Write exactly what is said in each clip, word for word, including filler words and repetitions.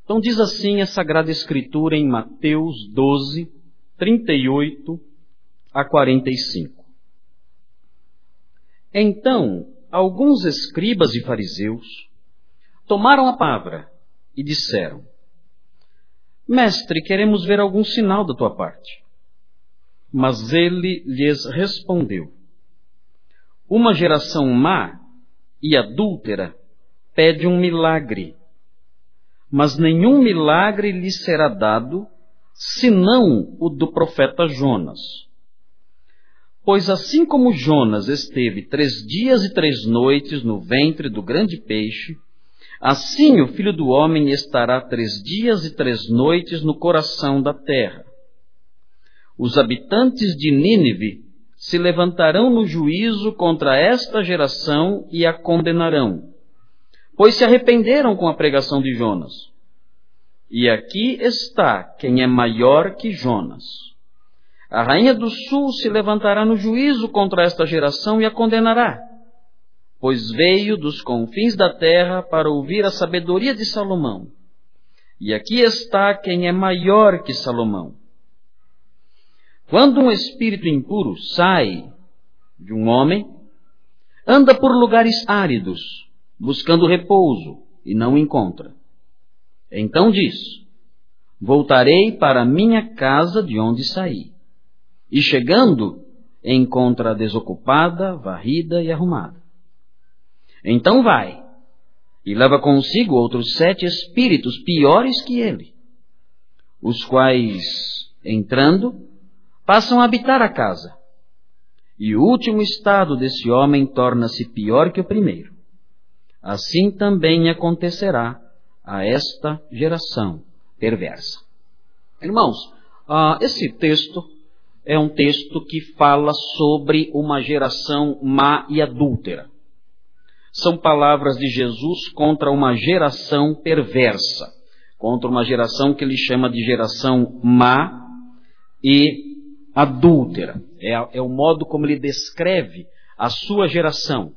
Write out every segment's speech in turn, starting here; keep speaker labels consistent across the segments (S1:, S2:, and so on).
S1: Então diz assim a Sagrada Escritura em Mateus doze, trinta e oito a quarenta e cinco. Então, alguns escribas e fariseus tomaram a palavra e disseram: Mestre, queremos ver algum sinal da tua parte. Mas ele lhes respondeu: Uma geração má e adúltera pede um milagre, mas nenhum milagre lhe será dado, senão o do profeta Jonas. Pois assim como Jonas esteve três dias e três noites no ventre do grande peixe, assim o Filho do Homem estará três dias e três noites no coração da terra. Os habitantes de Nínive se levantarão no juízo contra esta geração e a condenarão, pois se arrependeram com a pregação de Jonas. E aqui está quem é maior que Jonas. A rainha do sul se levantará no juízo contra esta geração e a condenará, pois veio dos confins da terra para ouvir a sabedoria de Salomão. E aqui está quem é maior que Salomão. Quando um espírito impuro sai de um homem, anda por lugares áridos, buscando repouso, e não encontra. Então diz: Voltarei para minha casa de onde saí. E chegando, encontra-a desocupada, varrida e arrumada. Então vai, e leva consigo outros sete espíritos piores que ele, os quais, entrando, passam a habitar a casa. E o último estado desse homem torna-se pior que o primeiro. Assim também acontecerá a esta geração perversa. Irmãos, uh, esse texto é um texto que fala sobre uma geração má e adúltera. São palavras de Jesus contra uma geração perversa, contra uma geração que ele chama de geração má e adúltera. É, é o modo como ele descreve a sua geração.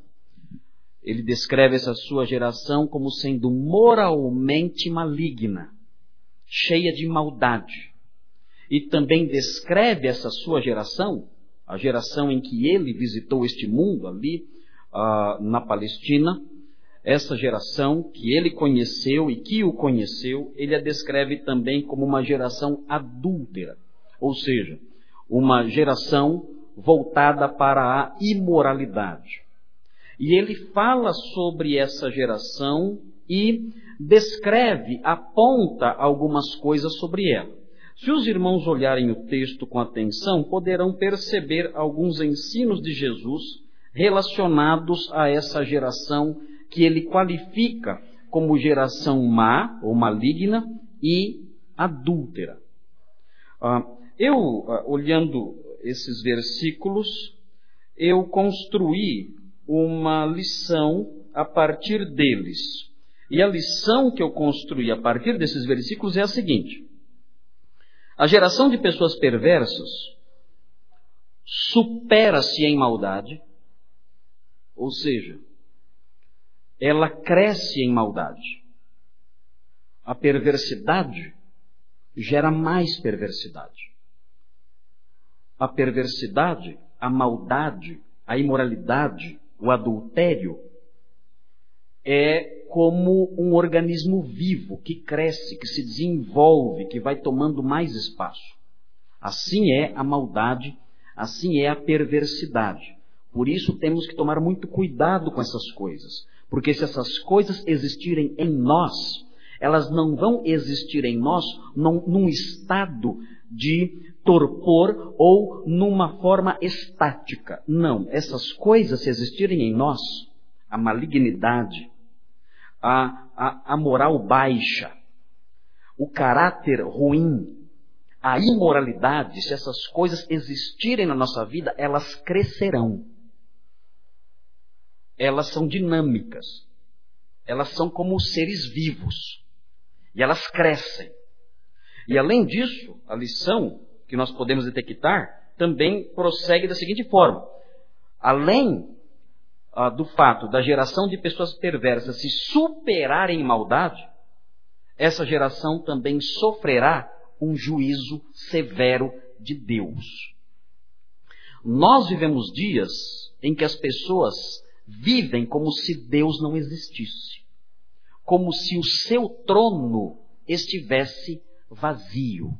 S1: Ele descreve essa sua geração como sendo moralmente maligna, cheia de maldade. E também descreve essa sua geração, a geração em que ele visitou este mundo ali uh, na Palestina, essa geração que ele conheceu e que o conheceu, ele a descreve também como uma geração adúltera, ou seja, uma geração voltada para a imoralidade. E ele fala sobre essa geração e descreve, aponta algumas coisas sobre ela. Se os irmãos olharem o texto com atenção, poderão perceber alguns ensinos de Jesus relacionados a essa geração que ele qualifica como geração má ou maligna e adúltera. Ah, eu, ah, olhando esses versículos, eu construí uma lição a partir deles. E a lição que eu construí a partir desses versículos é a seguinte: a geração de pessoas perversas supera-se em maldade, ou seja, ela cresce em maldade. A perversidade gera mais perversidade. A perversidade, a maldade, a imoralidade, o adultério é como um organismo vivo que cresce, que se desenvolve, que vai tomando mais espaço. Assim é a maldade, assim é a perversidade. Por isso temos que tomar muito cuidado com essas coisas, porque se essas coisas existirem em nós, elas não vão existir em nós num, num estado de torpor ou numa forma estática. Não, essas coisas, se existirem em nós, a malignidade, a, a, a moral baixa, o caráter ruim, a imoralidade, se essas coisas existirem na nossa vida, elas crescerão. Elas são dinâmicas. Elas são como seres vivos. E elas crescem. E além disso, a lição que nós podemos detectar também prossegue da seguinte forma: além ah, do fato da geração de pessoas perversas se superarem em maldade, essa geração também sofrerá um juízo severo de Deus. Nós vivemos dias em que as pessoas vivem como se Deus não existisse, como se o seu trono estivesse vazio.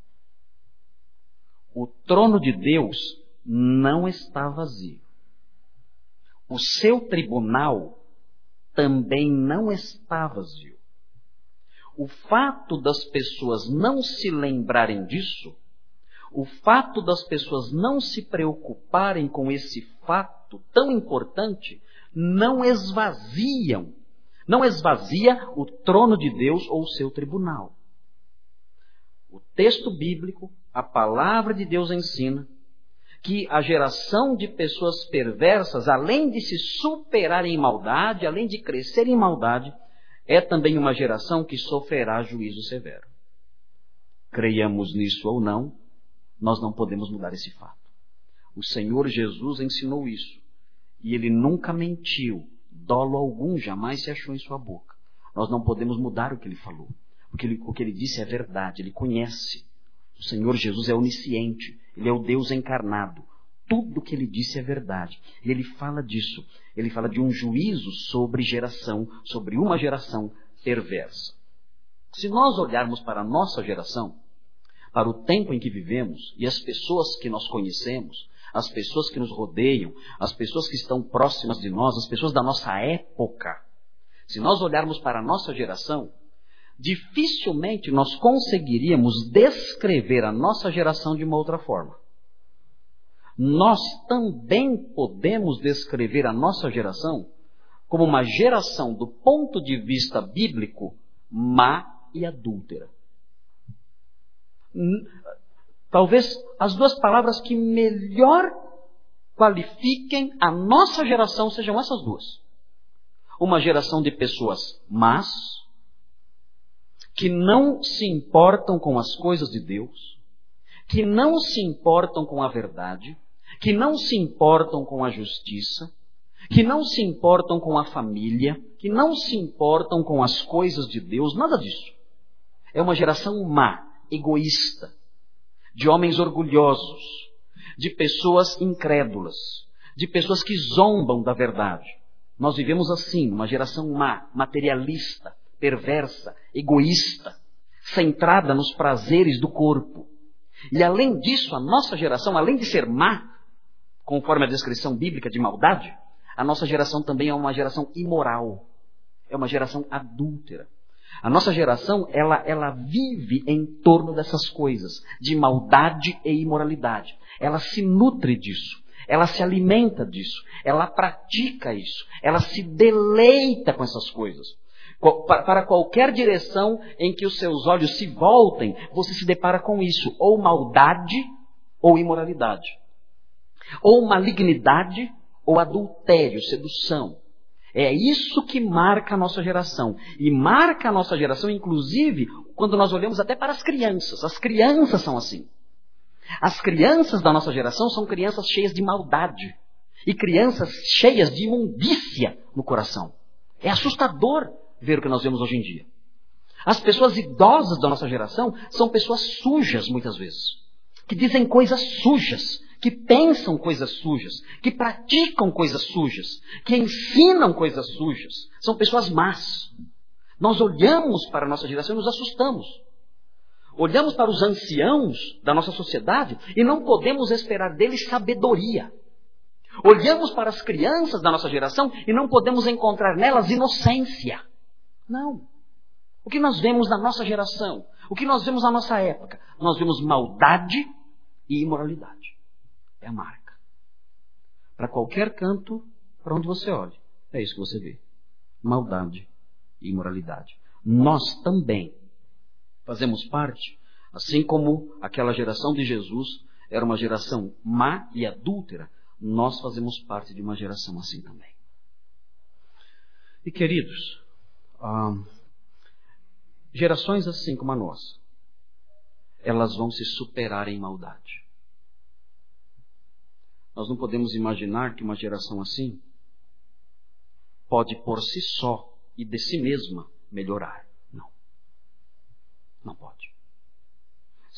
S1: O trono de Deus não está vazio. O seu tribunal também não está vazio. O fato das pessoas não se lembrarem disso, o fato das pessoas não se preocuparem com esse fato tão importante, não esvaziam, não esvazia o trono de Deus ou o seu tribunal. O texto bíblico, a palavra de Deus ensina que a geração de pessoas perversas, além de se superar em maldade, além de crescer em maldade, é também uma geração que sofrerá juízo severo. Creiamos nisso ou não, nós não podemos mudar esse fato. O Senhor Jesus ensinou isso. E Ele nunca mentiu. Dolo algum jamais se achou em sua boca. Nós não podemos mudar o que Ele falou. O que Ele, o que ele disse é verdade. Ele conhece. O Senhor Jesus é onisciente. Ele é o Deus encarnado. Tudo o que Ele disse é verdade. E Ele fala disso. Ele fala de um juízo sobre geração, sobre uma geração perversa. Se nós olharmos para a nossa geração, para o tempo em que vivemos e as pessoas que nós conhecemos, as pessoas que nos rodeiam, as pessoas que estão próximas de nós, as pessoas da nossa época, se nós olharmos para a nossa geração, dificilmente nós conseguiríamos descrever a nossa geração de uma outra forma. Nós também podemos descrever a nossa geração como uma geração, do ponto de vista bíblico, má e adúltera. Talvez as duas palavras que melhor qualifiquem a nossa geração sejam essas duas. Uma geração de pessoas más, que não se importam com as coisas de Deus, que não se importam com a verdade, que não se importam com a justiça, que não se importam com a família, que não se importam com as coisas de Deus, nada disso. É uma geração má, egoísta, de homens orgulhosos, de pessoas incrédulas, de pessoas que zombam da verdade. Nós vivemos assim, uma geração má, materialista, perversa, egoísta, centrada nos prazeres do corpo. E além disso, a nossa geração, além de ser má, conforme a descrição bíblica de maldade, a nossa geração também é uma geração imoral, é uma geração adúltera. A nossa geração, ela, ela vive em torno dessas coisas, de maldade e imoralidade. Ela se nutre disso, ela se alimenta disso, ela pratica isso, ela se deleita com essas coisas. Para qualquer direção em que os seus olhos se voltem, você se depara com isso, ou maldade ou imoralidade, ou malignidade ou adultério, sedução. É isso que marca a nossa geração. E marca a nossa geração, inclusive, quando nós olhamos até para as crianças. As crianças são assim. As crianças da nossa geração são crianças cheias de maldade. E crianças cheias de imundícia no coração. É assustador ver o que nós vemos hoje em dia. As pessoas idosas da nossa geração são pessoas sujas, muitas vezes. Que dizem coisas sujas. Que pensam coisas sujas, que praticam coisas sujas, que ensinam coisas sujas. São pessoas más. Nós olhamos para a nossa geração e nos assustamos. Olhamos para os anciãos da nossa sociedade e não podemos esperar deles sabedoria. Olhamos para as crianças da nossa geração e não podemos encontrar nelas inocência. Não. O que nós vemos na nossa geração, o que nós vemos na nossa época, nós vemos maldade e imoralidade. É a marca. Para qualquer canto, para onde você olhe, é isso que você vê. Maldade e imoralidade. Nós também fazemos parte, assim como aquela geração de Jesus era uma geração má e adúltera, nós fazemos parte de uma geração assim também. E queridos, ah, gerações assim como a nossa, elas vão se superar em maldade. Nós não podemos imaginar que uma geração assim pode por si só e de si mesma melhorar. Não.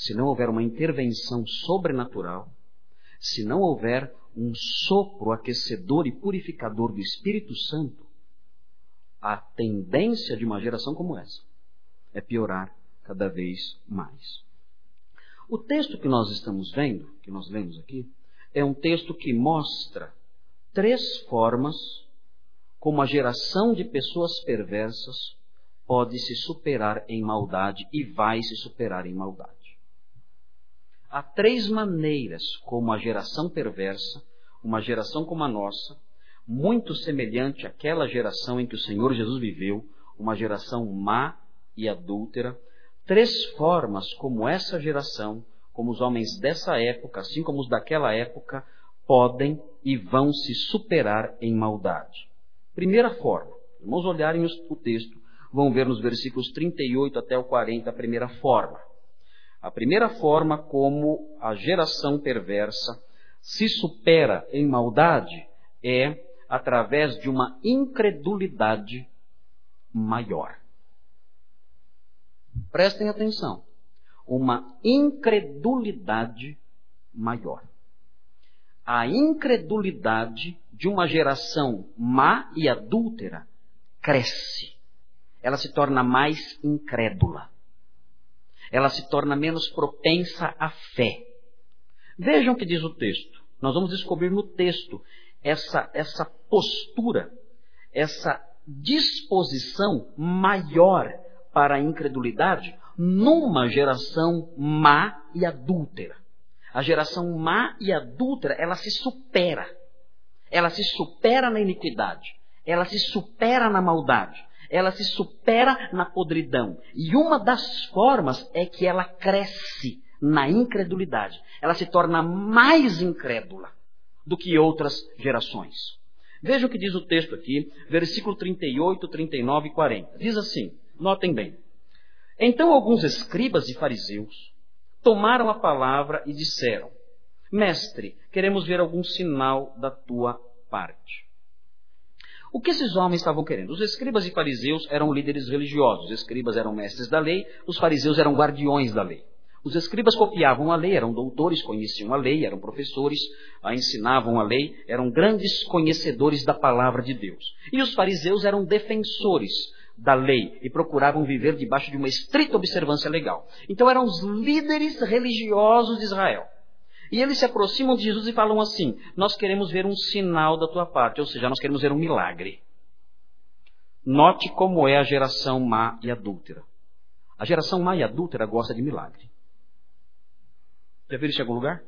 S1: se não houver uma intervenção sobrenatural, se não houver um sopro aquecedor e purificador do Espírito Santo, a tendência de uma geração como essa é piorar cada vez mais. O texto que nós estamos vendo, que nós lemos aqui, é um texto que mostra três formas como a geração de pessoas perversas pode se superar em maldade e vai se superar em maldade. Há três maneiras como a geração perversa, uma geração como a nossa, muito semelhante àquela geração em que o Senhor Jesus viveu, uma geração má e adúltera, três formas como essa geração, como os homens dessa época, assim como os daquela época, podem e vão se superar em maldade. Primeira forma, vamos olhar o texto, vão ver nos versículos trinta e oito até o quarenta a primeira forma. A primeira forma como a geração perversa se supera em maldade é através de uma incredulidade maior. Prestem atenção. Uma incredulidade maior. A incredulidade de uma geração má e adúltera cresce. Ela se torna mais incrédula. Ela se torna menos propensa à fé. Vejam o que diz o texto. Nós vamos descobrir no texto essa, essa postura, essa disposição maior para a incredulidade numa geração má e adúltera. A geração má e adúltera, ela se supera. Ela se supera na iniquidade. Ela se supera na maldade. Ela se supera na podridão. E uma das formas é que ela cresce na incredulidade. Ela se torna mais incrédula do que outras gerações. Veja o que diz o texto aqui, versículo trinta e oito, trinta e nove e quarenta. Diz assim, notem bem. Então alguns escribas e fariseus tomaram a palavra e disseram: Mestre, queremos ver algum sinal da tua parte. O que esses homens estavam querendo? Os escribas e fariseus eram líderes religiosos. Os escribas eram mestres da lei, os fariseus eram guardiões da lei. Os escribas copiavam a lei, eram doutores, conheciam a lei, eram professores, a ensinavam a lei, eram grandes conhecedores da palavra de Deus. E os fariseus eram defensores da lei e procuravam viver debaixo de uma estrita observância legal. Então eram os líderes religiosos de Israel. E eles se aproximam de Jesus e falam assim: nós queremos ver um sinal da tua parte, ou seja, nós queremos ver um milagre. Note como é a geração má e adúltera. A geração má e adúltera gosta de milagre. Já viram isso em algum lugar?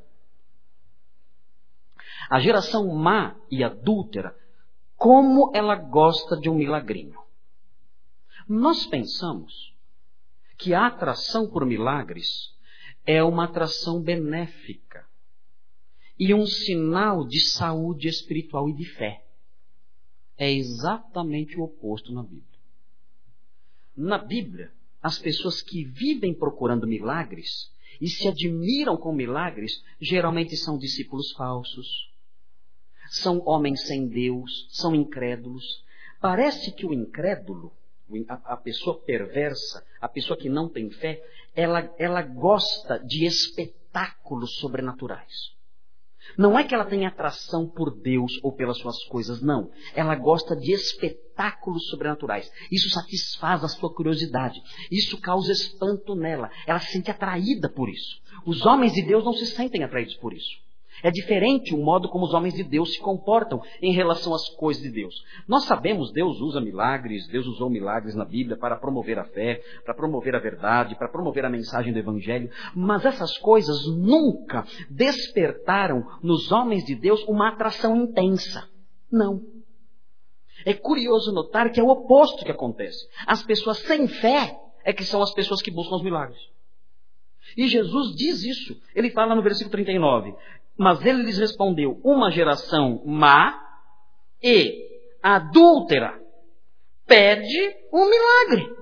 S1: A geração má e adúltera, como ela gosta de um milagrinho. Nós pensamos que a atração por milagres é uma atração benéfica e um sinal de saúde espiritual e de fé. É exatamente o oposto na Bíblia. Na Bíblia, as pessoas que vivem procurando milagres e se admiram com milagres, geralmente são discípulos falsos, são homens sem Deus, são incrédulos. Parece que o incrédulo, a pessoa perversa, a pessoa que não tem fé, ela, ela gosta de espetáculos sobrenaturais. Não é que ela tenha atração por Deus ou pelas suas coisas, não. Ela gosta de espetáculos sobrenaturais. Isso satisfaz a sua curiosidade. Isso causa espanto nela. Ela se sente atraída por isso. Os homens de Deus não se sentem atraídos por isso. É diferente o modo como os homens de Deus se comportam em relação às coisas de Deus. Nós sabemos, Deus usa milagres, Deus usou milagres na Bíblia para promover a fé, para promover a verdade, para promover a mensagem do Evangelho, mas essas coisas nunca despertaram nos homens de Deus uma atração intensa. Não. É curioso notar que é o oposto que acontece. As pessoas sem fé é que são as pessoas que buscam os milagres. E Jesus diz isso. Ele fala no versículo trinta e nove... Mas ele lhes respondeu: uma geração má e adúltera pede um milagre.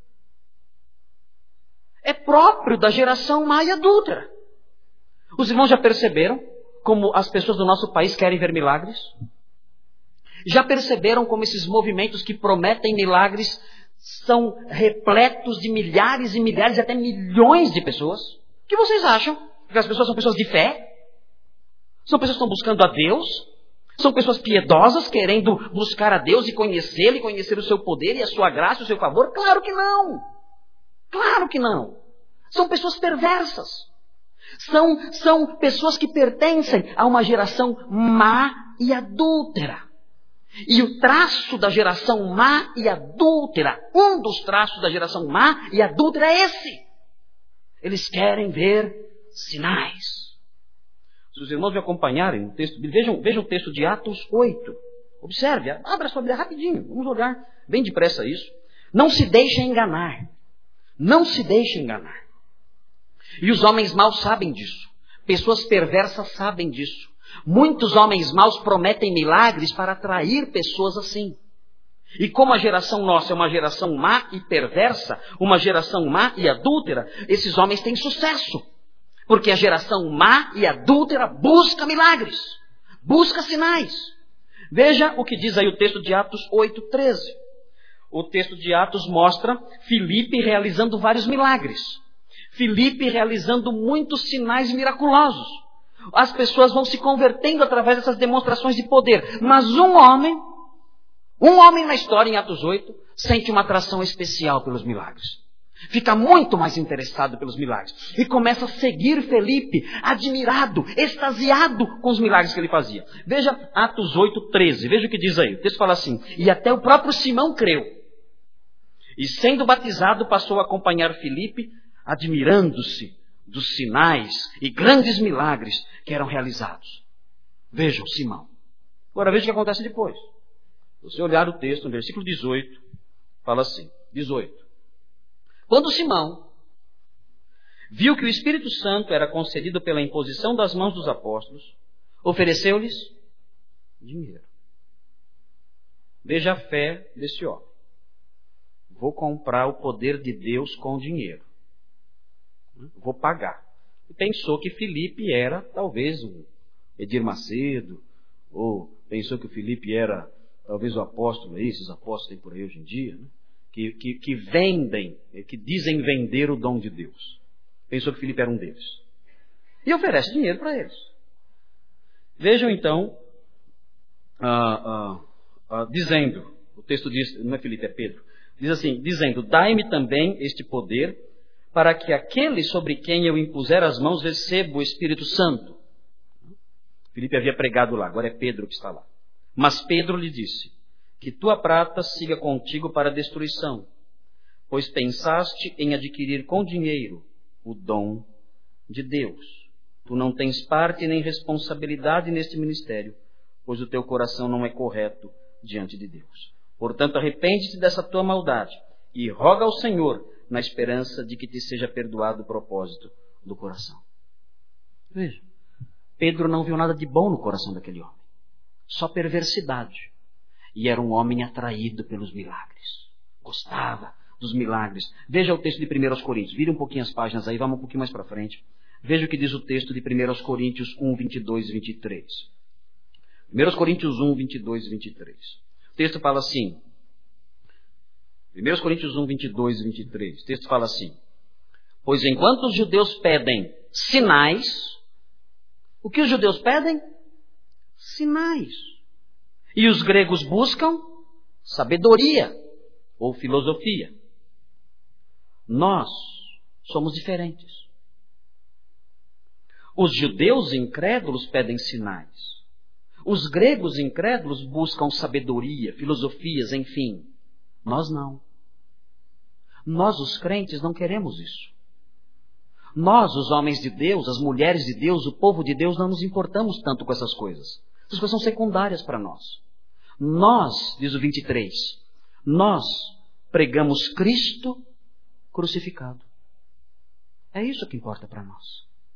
S1: É próprio da geração má e adúltera. Os irmãos já perceberam como as pessoas do nosso país querem ver milagres? Já perceberam como esses movimentos que prometem milagres são repletos de milhares e milhares, até milhões de pessoas? O que vocês acham? Que as pessoas são pessoas de fé? São pessoas que estão buscando a Deus? São pessoas piedosas, querendo buscar a Deus e conhecê-lo, e conhecer o seu poder e a sua graça, o seu favor? Claro que não! Claro que não! São pessoas perversas. São, são pessoas que pertencem a uma geração má e adúltera. E o traço da geração má e adúltera, um dos traços da geração má e adúltera é esse. Eles querem ver sinais. Se os irmãos me acompanharem no texto, vejam, vejam o texto de Atos oito. Observe, abra sua Bíblia rapidinho. Vamos olhar bem depressa isso. Não se deixe enganar. Não se deixe enganar. E os homens maus sabem disso. Pessoas perversas sabem disso. Muitos homens maus prometem milagres para atrair pessoas assim. E como a geração nossa é uma geração má e perversa, uma geração má e adúltera, esses homens têm sucesso. Porque a geração má e adúltera busca milagres, busca sinais. Veja o que diz aí o texto de Atos oito, treze. O texto de Atos mostra Filipe realizando vários milagres. Filipe realizando muitos sinais miraculosos. As pessoas vão se convertendo através dessas demonstrações de poder. Mas um homem, um homem na história em Atos oito, sente uma atração especial pelos milagres. Fica muito mais interessado pelos milagres. E começa a seguir Filipe, admirado, extasiado com os milagres que ele fazia. Veja Atos oito, treze. Veja o que diz aí. O texto fala assim: e até o próprio Simão creu. E sendo batizado passou a acompanhar Filipe, admirando-se dos sinais e grandes milagres que eram realizados. Vejam Simão. Agora veja o que acontece depois. Se você olhar o texto, no versículo dezoito, fala assim, dezoito. Quando Simão viu que o Espírito Santo era concedido pela imposição das mãos dos apóstolos, ofereceu-lhes dinheiro. Veja a fé desse homem. Vou comprar o poder de Deus com dinheiro. Vou pagar. E pensou que Filipe era, talvez, o Edir Macedo, ou pensou que o Filipe era, talvez, o apóstolo, esses apóstolos tem por aí hoje em dia, né? Que, que, que vendem, que dizem vender o dom de Deus. Pensou que Filipe era um deles. E oferece dinheiro para eles. Vejam então, ah, ah, ah, dizendo, o texto diz, não é Filipe, é Pedro, diz assim, dizendo, dai-me também este poder, para que aquele sobre quem eu impuser as mãos receba o Espírito Santo. Filipe havia pregado lá, agora é Pedro que está lá. Mas Pedro lhe disse, que tua prata siga contigo para a destruição, pois pensaste em adquirir com dinheiro o dom de Deus. Tu não tens parte nem responsabilidade neste ministério, pois o teu coração não é correto diante de Deus. Portanto, arrepende-te dessa tua maldade e roga ao Senhor na esperança de que te seja perdoado o propósito do coração. Veja, Pedro não viu nada de bom no coração daquele homem, só perversidade. E era um homem atraído pelos milagres. Gostava dos milagres. Veja o texto de primeira Coríntios. Vire um pouquinho as páginas aí, vamos um pouquinho mais para frente. Veja o que diz o texto de primeira Coríntios um, vinte e dois e vinte e três. primeira Coríntios um, vinte e dois e vinte e três. O texto fala assim. primeira Coríntios um, vinte e dois e vinte e três. O texto fala assim. Pois enquanto os judeus pedem sinais, o que os judeus pedem? Sinais. E os gregos buscam sabedoria ou filosofia. Nós somos diferentes. Os judeus incrédulos pedem sinais. Os gregos incrédulos buscam sabedoria, filosofias, enfim. Nós não. Nós, os crentes, não queremos isso. Nós, os homens de Deus, as mulheres de Deus, o povo de Deus, não nos importamos tanto com essas coisas. Essas coisas são secundárias para nós. Nós, diz o vinte e três, nós pregamos Cristo crucificado. É isso que importa para nós.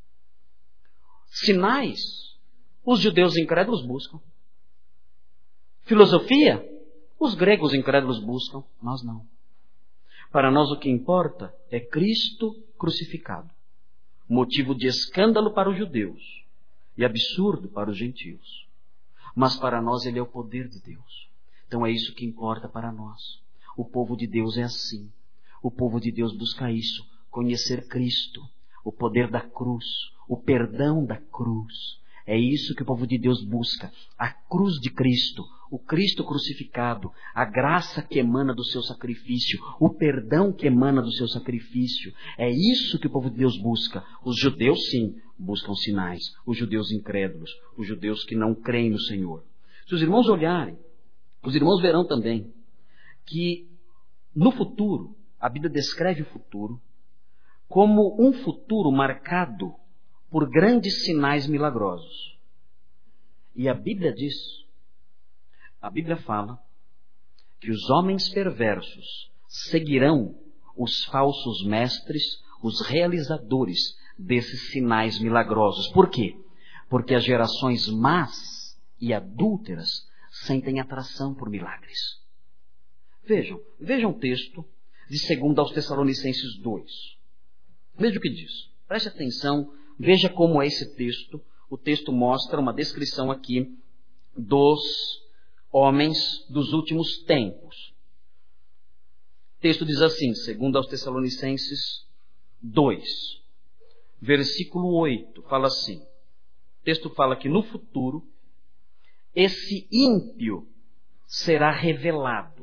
S1: Sinais, os judeus incrédulos buscam. Filosofia, os gregos incrédulos buscam, nós não. Para nós o que importa é Cristo crucificado. Motivo de escândalo para os judeus e absurdo para os gentios. Mas para nós ele é o poder de Deus. Então é isso que importa para nós. O povo de Deus é assim. O povo de Deus busca isso, conhecer Cristo. o poder da cruz, o perdão da cruz. É isso que o povo de Deus busca. A cruz de Cristo, o Cristo crucificado, a graça que emana do seu sacrifício, o perdão que emana do seu sacrifício. É isso que o povo de Deus busca. Os judeus, sim, buscam sinais. Os judeus incrédulos, os judeus que não creem no Senhor. Se os irmãos olharem, os irmãos verão também que no futuro, a Bíblia descreve o futuro como um futuro marcado por grandes sinais milagrosos. E a Bíblia diz, a Bíblia fala, que os homens perversos seguirão os falsos mestres, os realizadores desses sinais milagrosos. Por quê? Porque as gerações más e adúlteras sentem atração por milagres. Vejam, vejam o texto de segundo aos Tessalonicenses dois. Veja o que diz. Preste atenção. Veja como é esse texto. O texto mostra uma descrição aqui dos homens dos últimos tempos. O texto diz assim, segundo aos Tessalonicenses dois, versículo oito, fala assim. O texto fala que no futuro, esse ímpio será revelado.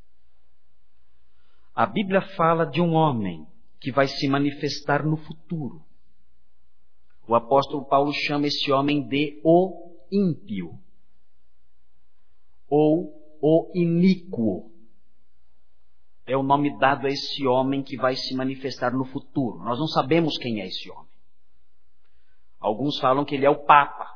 S1: A Bíblia fala de um homem que vai se manifestar no futuro. O apóstolo Paulo chama esse homem de o ímpio, ou o iníquo. É o nome dado a esse homem que vai se manifestar no futuro. Nós não sabemos quem é esse homem. Alguns falam que ele é o Papa.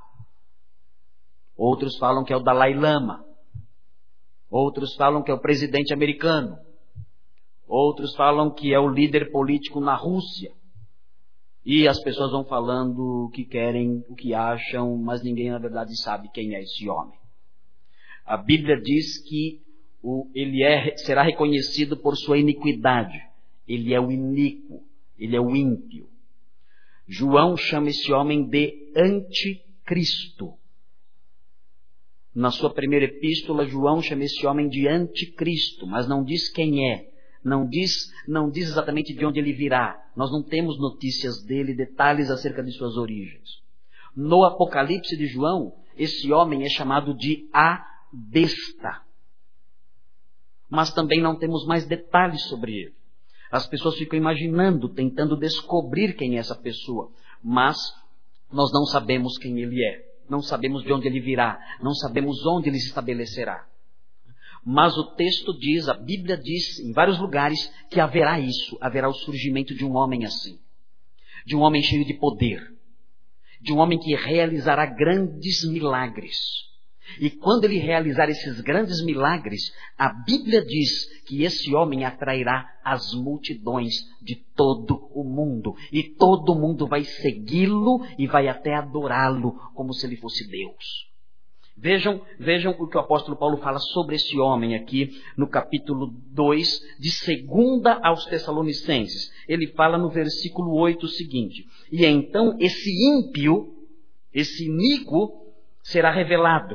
S1: Outros falam que é o Dalai Lama. Outros falam que é o presidente americano. Outros falam que é o líder político na Rússia. E as pessoas vão falando o que querem, o que acham, mas ninguém na verdade sabe quem é esse homem. A Bíblia diz que o, ele é, será reconhecido por sua iniquidade. Ele é o iníquo, ele é o ímpio. João chama esse homem de anticristo. Na sua primeira epístola, João chama esse homem de anticristo, mas não diz quem é. Não diz, não diz exatamente de onde ele virá. Nós não temos notícias dele, detalhes acerca de suas origens. No Apocalipse de João, esse homem é chamado de a besta. Mas também não temos mais detalhes sobre ele. As pessoas ficam imaginando, tentando descobrir quem é essa pessoa. Mas nós não sabemos quem ele é. Não sabemos de onde ele virá. Não sabemos onde ele se estabelecerá. Mas o texto diz, a Bíblia diz em vários lugares que haverá isso, haverá o surgimento de um homem assim, de um homem cheio de poder, de um homem que realizará grandes milagres. E quando ele realizar esses grandes milagres, a Bíblia diz que esse homem atrairá as multidões de todo o mundo, e todo mundo vai segui-lo e vai até adorá-lo como se ele fosse Deus. Vejam, vejam o que o apóstolo Paulo fala sobre esse homem aqui no capítulo dois, de segunda aos Tessalonicenses. Ele fala no versículo oito o seguinte: e então esse ímpio, esse iníquo, será revelado,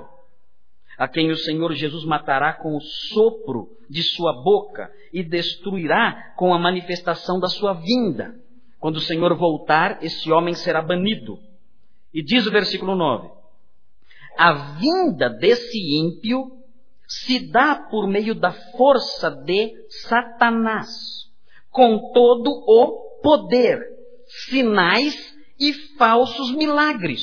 S1: a quem o Senhor Jesus matará com o sopro de sua boca e destruirá com a manifestação da sua vinda. Quando o Senhor voltar, esse homem será banido. E diz o versículo nove: a vinda desse ímpio se dá por meio da força de Satanás, com todo o poder, sinais e falsos milagres.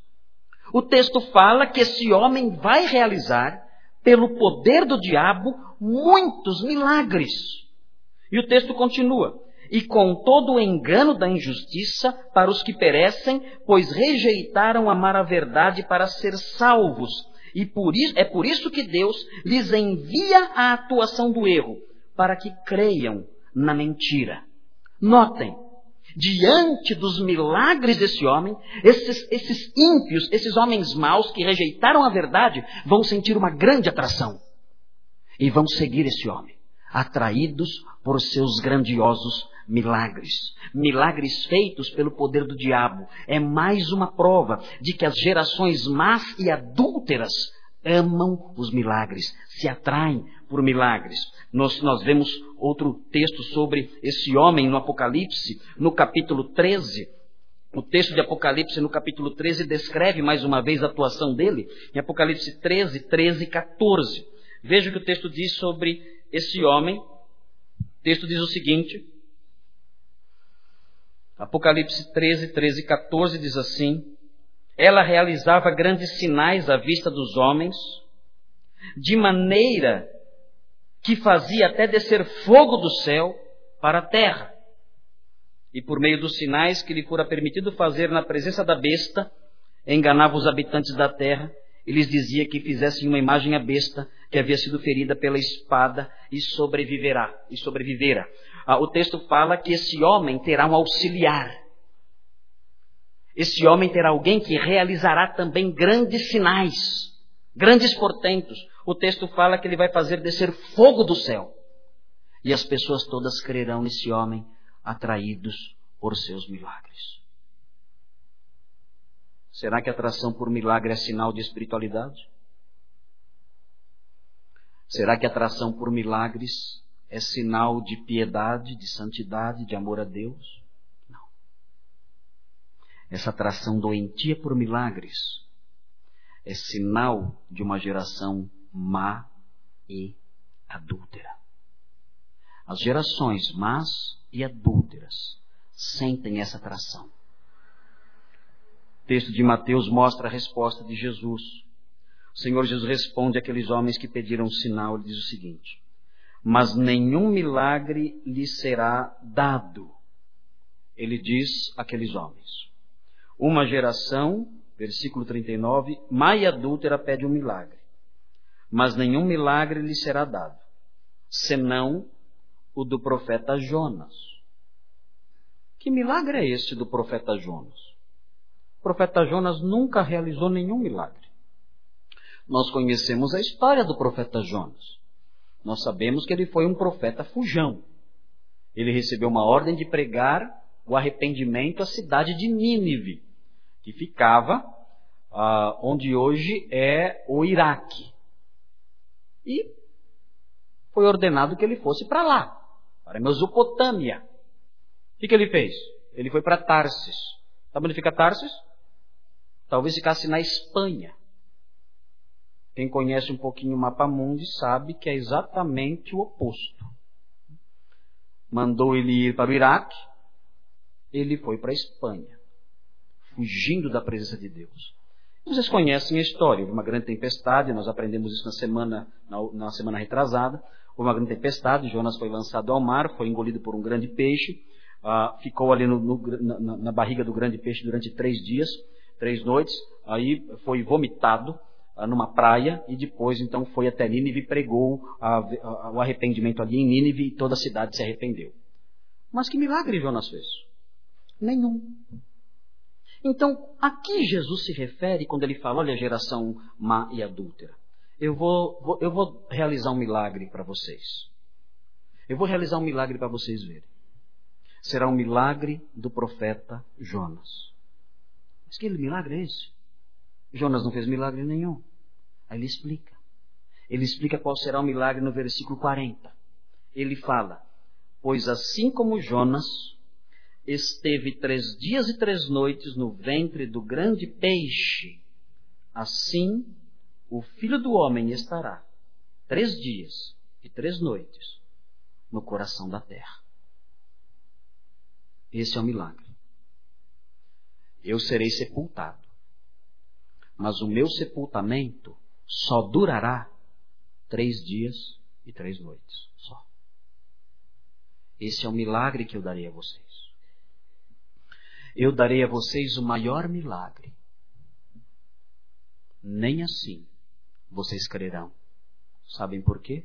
S1: O texto fala que esse homem vai realizar, pelo poder do diabo, muitos milagres. E o texto continua: e com todo o engano da injustiça para os que perecem, pois rejeitaram amar a verdade para ser salvos. E por isso, é por isso que Deus lhes envia a atuação do erro, para que creiam na mentira. Notem, diante dos milagres desse homem, esses, esses ímpios, esses homens maus que rejeitaram a verdade, vão sentir uma grande atração. E vão seguir esse homem, atraídos por seus grandiosos milagres. Milagres feitos pelo poder do diabo. É mais uma prova de que as gerações más e adúlteras amam os milagres, se atraem por milagres. Nós, nós vemos outro texto sobre esse homem no Apocalipse, no capítulo treze. O texto de Apocalipse, no capítulo treze, descreve mais uma vez a atuação dele. Em Apocalipse treze, treze e quatorze. Veja o que o texto diz sobre esse homem. O texto diz o seguinte. Apocalipse treze, treze e quatorze diz assim: ela realizava grandes sinais à vista dos homens, de maneira que fazia até descer fogo do céu para a terra. E por meio dos sinais que lhe fora permitido fazer na presença da besta, enganava os habitantes da terra e lhes dizia que fizessem uma imagem à besta que havia sido ferida pela espada e sobreviverá, e sobrevivera. Ah, o texto fala que esse homem terá um auxiliar. Esse homem terá alguém que realizará também grandes sinais, grandes portentos. O texto fala que ele vai fazer descer fogo do céu. E as pessoas todas crerão nesse homem, atraídos por seus milagres. Será que a atração por milagre é sinal de espiritualidade? Será que a atração por milagres é sinal de piedade, de santidade, de amor a Deus? Não. Essa atração doentia por milagres é sinal de uma geração má e adúltera. As gerações más e adúlteras sentem essa atração. O texto de Mateus mostra a resposta de Jesus. O Senhor Jesus responde àqueles homens que pediram um sinal. Ele diz o seguinte: mas nenhum milagre lhe será dado. Ele diz àqueles homens: uma geração, versículo trinta e nove, má e adúltera pede um milagre, mas nenhum milagre lhe será dado, senão o do profeta Jonas. Que milagre é esse do profeta Jonas? O profeta Jonas nunca realizou nenhum milagre. Nós conhecemos a história do profeta Jonas. Nós sabemos que ele foi um profeta fujão. Ele recebeu uma ordem de pregar o arrependimento à cidade de Nínive, que ficava ah, onde hoje é o Iraque. E foi ordenado que ele fosse para lá, para Mesopotâmia. O que, que ele fez? Ele foi para Tarsis. Sabe onde fica Tarsis? Talvez ficasse na Espanha. Quem conhece um pouquinho o mapa mundi sabe que é exatamente o oposto. Mandou ele ir para o Iraque, ele foi para a Espanha, fugindo da presença de Deus. Vocês conhecem a história. Houve uma grande tempestade, nós aprendemos isso na semana, na, na semana retrasada. Houve uma grande tempestade, Jonas foi lançado ao mar, foi engolido por um grande peixe, uh, ficou ali no, no, na, na barriga do grande peixe durante três dias, três noites, aí foi vomitado uh, numa praia e depois então foi até Nínive e pregou uh, uh, o arrependimento ali em Nínive e toda a cidade se arrependeu. Mas que milagre Jonas fez? Nenhum. Então, a que Jesus se refere quando ele fala, olha a geração má e adúltera? Eu vou, vou, eu vou realizar um milagre para vocês. Eu vou realizar um milagre para vocês verem. Será um milagre do profeta Jonas. Mas que milagre é esse? Jonas não fez milagre nenhum. Aí ele explica. Ele explica qual será o milagre no versículo quarenta. Ele fala: pois assim como Jonas esteve três dias e três noites no ventre do grande peixe, assim o Filho do Homem estará três dias e três noites no coração da terra. Esse é o milagre. Eu serei sepultado, mas o meu sepultamento só durará três dias e três noites só. Esse é o milagre que eu darei a vocês. Eu darei a vocês o maior milagre. Nem assim vocês crerão. Sabem por quê?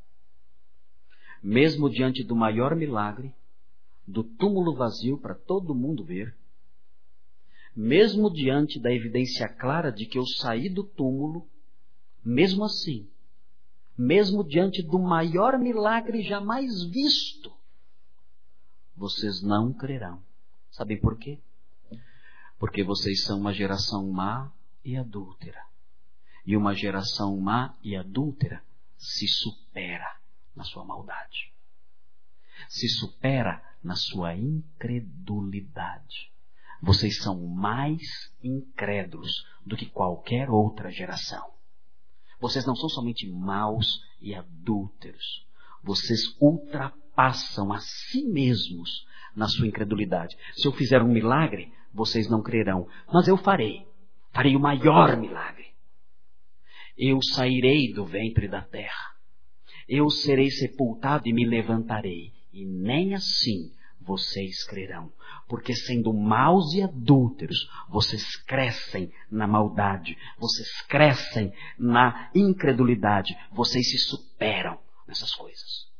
S1: Mesmo diante do maior milagre, do túmulo vazio para todo mundo ver, mesmo diante da evidência clara de que eu saí do túmulo, mesmo assim, mesmo diante do maior milagre jamais visto, vocês não crerão. Sabem por quê? Porque vocês são uma geração má e adúltera. E uma geração má e adúltera se supera na sua maldade. Se supera na sua incredulidade. Vocês são mais incrédulos do que qualquer outra geração. Vocês não são somente maus e adúlteros. Vocês ultrapassam a si mesmos na sua incredulidade. Se eu fizer um milagre, vocês não crerão. Mas eu farei. Farei o maior milagre. Eu sairei do ventre da terra. Eu serei sepultado e me levantarei. E nem assim vocês crerão. Porque sendo maus e adúlteros, vocês crescem na maldade. Vocês crescem na incredulidade. Vocês se superam nessas coisas.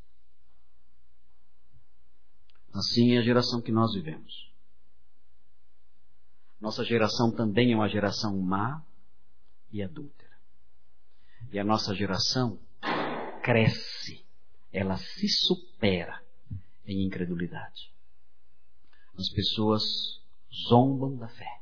S1: Assim é a geração que nós vivemos. Nossa geração também é uma geração má e adúltera. E a nossa geração cresce. Ela se supera em incredulidade. As pessoas zombam da fé.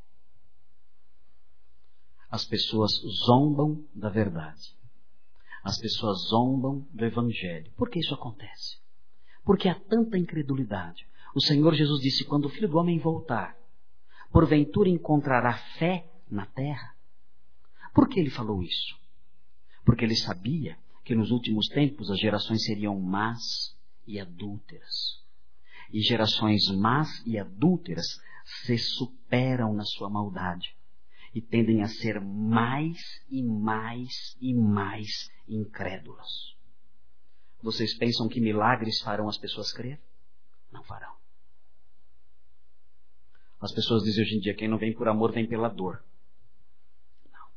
S1: As pessoas zombam da verdade. As pessoas zombam do Evangelho. Por que isso acontece? Porque há tanta incredulidade. O Senhor Jesus disse, quando o Filho do Homem voltar, porventura encontrará fé na terra? Por que ele falou isso? Porque ele sabia que nos últimos tempos as gerações seriam más e adúlteras. E gerações más e adúlteras se superam na sua maldade e tendem a ser mais e mais e mais incrédulas. Vocês pensam que milagres farão as pessoas crer? Não farão. As pessoas dizem hoje em dia, quem não vem por amor vem pela dor. Não.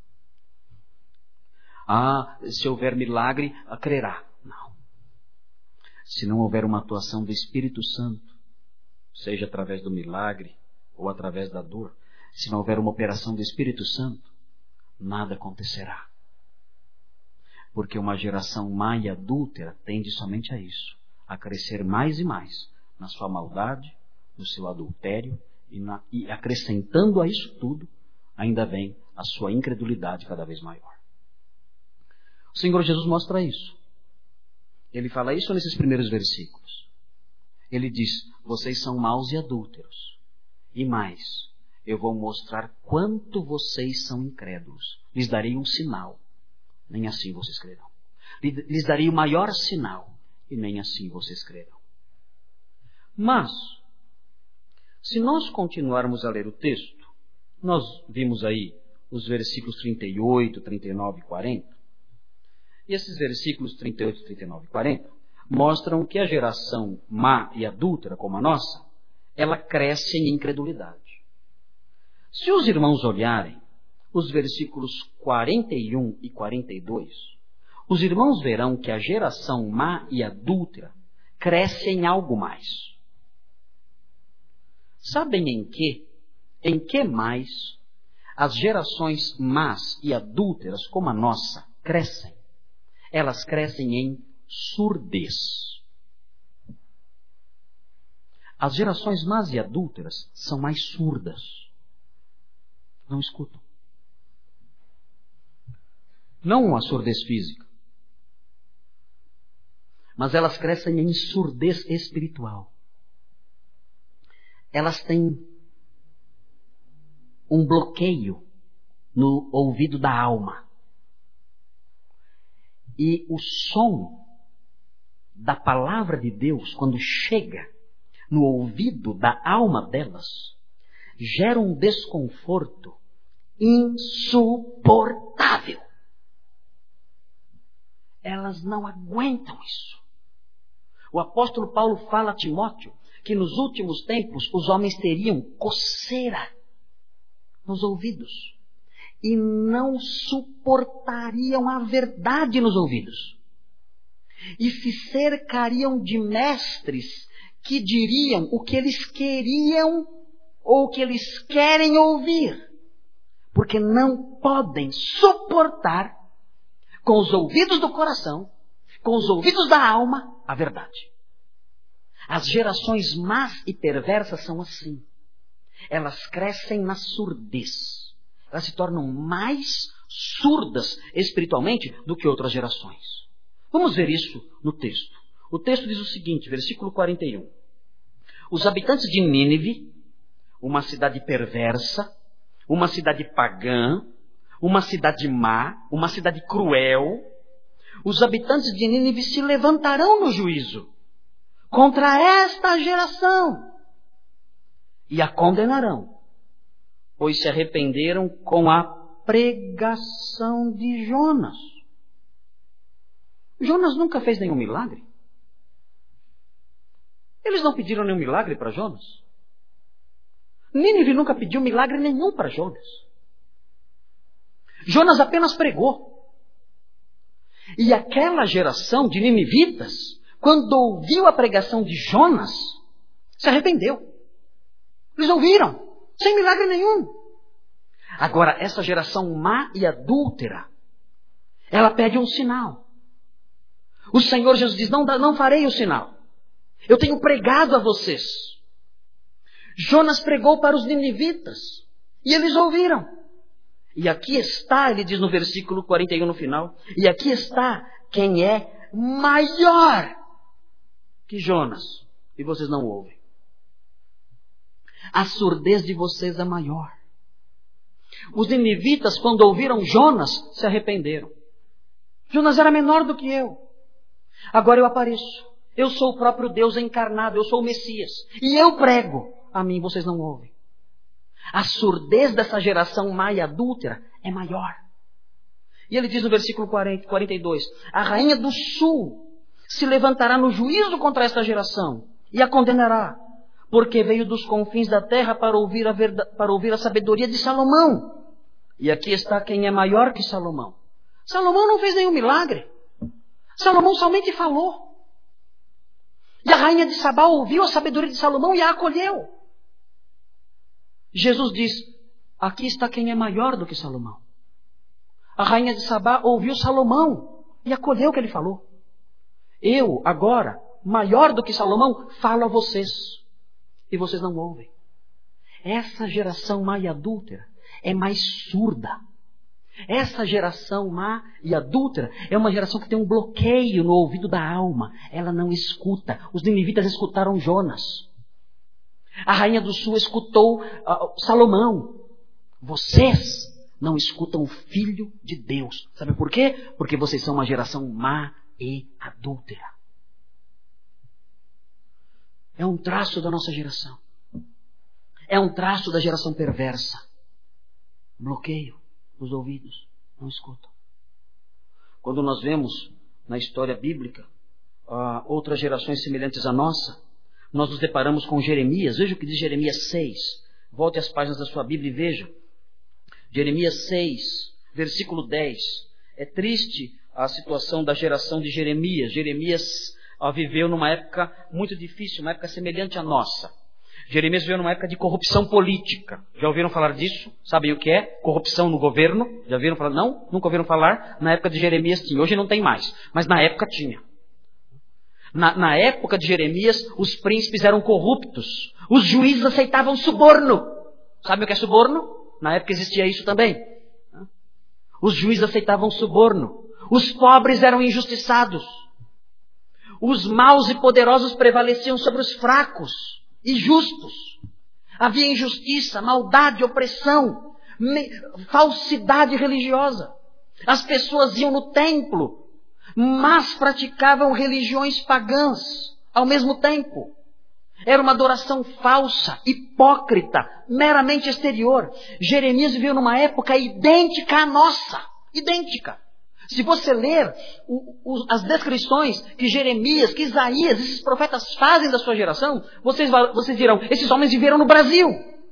S1: Ah, se houver milagre, crerá. Não. Se não houver uma atuação do Espírito Santo, seja através do milagre ou através da dor, se não houver uma operação do Espírito Santo, nada acontecerá. Porque uma geração má e adúltera tende somente a isso, a crescer mais e mais na sua maldade, no seu adultério, e, na, e acrescentando a isso tudo, ainda vem a sua incredulidade cada vez maior. O Senhor Jesus mostra isso. Ele fala isso nesses primeiros versículos. Ele diz, vocês são maus e adúlteros. E mais, eu vou mostrar quanto vocês são incrédulos. Lhes darei um sinal, nem assim vocês crerão. Lhes darei o maior sinal, e nem assim vocês crerão. Mas, se nós continuarmos a ler o texto, nós vimos aí os versículos trinta e oito, trinta e nove e quarenta. E esses versículos trinta e oito, trinta e nove e quarenta mostram que a geração má e adúltera, como a nossa, ela cresce em incredulidade. Se os irmãos olharem os versículos quarenta e um e quarenta e dois, os irmãos verão que a geração má e adúltera cresce em algo mais. Sabem em que? Em que mais as gerações más e adúlteras como a nossa crescem? Elas crescem em surdez. As gerações más e adúlteras são mais surdas. Não escutam. Não uma surdez física, mas elas crescem em surdez espiritual. Elas têm um bloqueio no ouvido da alma. E o som da palavra de Deus, quando chega no ouvido da alma delas, gera um desconforto insuportável. Elas não aguentam isso. O apóstolo Paulo fala a Timóteo que nos últimos tempos os homens teriam coceira nos ouvidos e não suportariam a verdade nos ouvidos. E se cercariam de mestres que diriam o que eles queriam ou o que eles querem ouvir, porque não podem suportar com os ouvidos do coração, com os ouvidos da alma, a verdade. As gerações más e perversas são assim. Elas crescem na surdez. Elas se tornam mais surdas espiritualmente do que outras gerações. Vamos ver isso no texto. O texto diz o seguinte, versículo quarenta e um. Os habitantes de Nínive, uma cidade perversa, uma cidade pagã, uma cidade má, uma cidade cruel, os habitantes de Nínive se levantarão no juízo contra esta geração e a condenarão, pois se arrependeram com a pregação de Jonas. Jonas nunca fez nenhum milagre. Eles não pediram nenhum milagre para Jonas. Nínive nunca pediu milagre nenhum para Jonas. Jonas apenas pregou. E aquela geração de ninivitas, quando ouviu a pregação de Jonas, se arrependeu. Eles ouviram, sem milagre nenhum. Agora, essa geração má e adúltera, ela pede um sinal. O Senhor Jesus diz, não, não farei o sinal. Eu tenho pregado a vocês. Jonas pregou para os ninivitas. E eles ouviram. E aqui está, ele diz no versículo quarenta e um no final, e aqui está quem é maior que Jonas. E vocês não ouvem. A surdez de vocês é maior. Os ninivitas, quando ouviram Jonas, se arrependeram. Jonas era menor do que eu. Agora eu apareço. Eu sou o próprio Deus encarnado. Eu sou o Messias. E eu prego. A mim vocês não ouvem. A surdez dessa geração má e adúltera é maior. E ele diz no versículo quarenta, quarenta e dois. A rainha do sul se levantará no juízo contra esta geração e a condenará. Porque veio dos confins da terra para ouvir a, verdade, para ouvir a sabedoria de Salomão. E aqui está quem é maior que Salomão. Salomão não fez nenhum milagre. Salomão somente falou. E a rainha de Sabá ouviu a sabedoria de Salomão e a acolheu. Jesus diz, aqui está quem é maior do que Salomão. A rainha de Sabá ouviu Salomão e acolheu o que ele falou. Eu, agora, maior do que Salomão, falo a vocês. E vocês não ouvem. Essa geração má e adúltera é mais surda. Essa geração má e adúltera é uma geração que tem um bloqueio no ouvido da alma. Ela não escuta. Os ninivitas escutaram Jonas. A rainha do sul escutou uh, Salomão. Vocês não escutam o Filho de Deus. Sabe por quê? Porque vocês são uma geração má e adúltera. É um traço da nossa geração. É um traço da geração perversa. Bloqueio. Os ouvidos não escutam. Quando nós vemos na história bíblica uh, outras gerações semelhantes à nossa, nós nos deparamos com Jeremias. Veja o que diz Jeremias seis. Volte às páginas da sua Bíblia e veja. Jeremias seis, versículo dez. É triste a situação da geração de Jeremias. Jeremias uh, viveu numa época muito difícil, uma época semelhante à nossa. Jeremias viveu numa época de corrupção política. Já ouviram falar disso? Sabem o que é? Corrupção no governo? Já ouviram falar? Não? Nunca ouviram falar? Na época de Jeremias tinha. Hoje não tem mais. Mas na época tinha. Na, na época de Jeremias, os príncipes eram corruptos. Os juízes aceitavam suborno. Sabem o que é suborno? Na época existia isso também. Os juízes aceitavam suborno. Os pobres eram injustiçados. Os maus e poderosos prevaleciam sobre os fracos e justos. Havia injustiça, maldade, opressão, me... falsidade religiosa. As pessoas iam no templo, mas praticavam religiões pagãs ao mesmo tempo. Era uma adoração falsa, hipócrita, meramente exterior. Jeremias viveu numa época idêntica à nossa. Idêntica. Se você ler o, o, as descrições que Jeremias, que Isaías, esses profetas fazem da sua geração, vocês, vocês dirão, esses homens viveram no Brasil.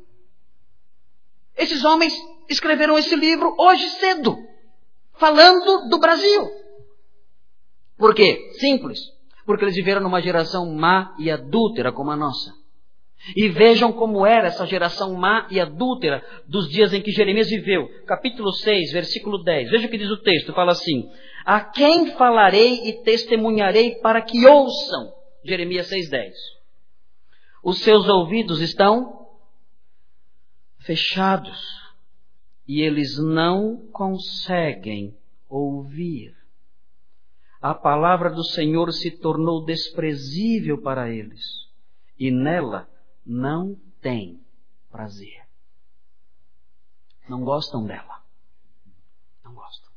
S1: Esses homens escreveram esse livro hoje cedo, falando do Brasil. Por quê? Simples. Porque eles viveram numa geração má e adúltera como a nossa. E vejam como era essa geração má e adúltera dos dias em que Jeremias viveu. Capítulo seis, versículo dez. Veja o que diz o texto. Fala assim. A quem falarei e testemunharei para que ouçam? Jeremias seis, dez. Os seus ouvidos estão fechados e eles não conseguem ouvir. a palavra do Senhor se tornou desprezível para eles, e nela não têm prazer. Não gostam dela. Não gostam.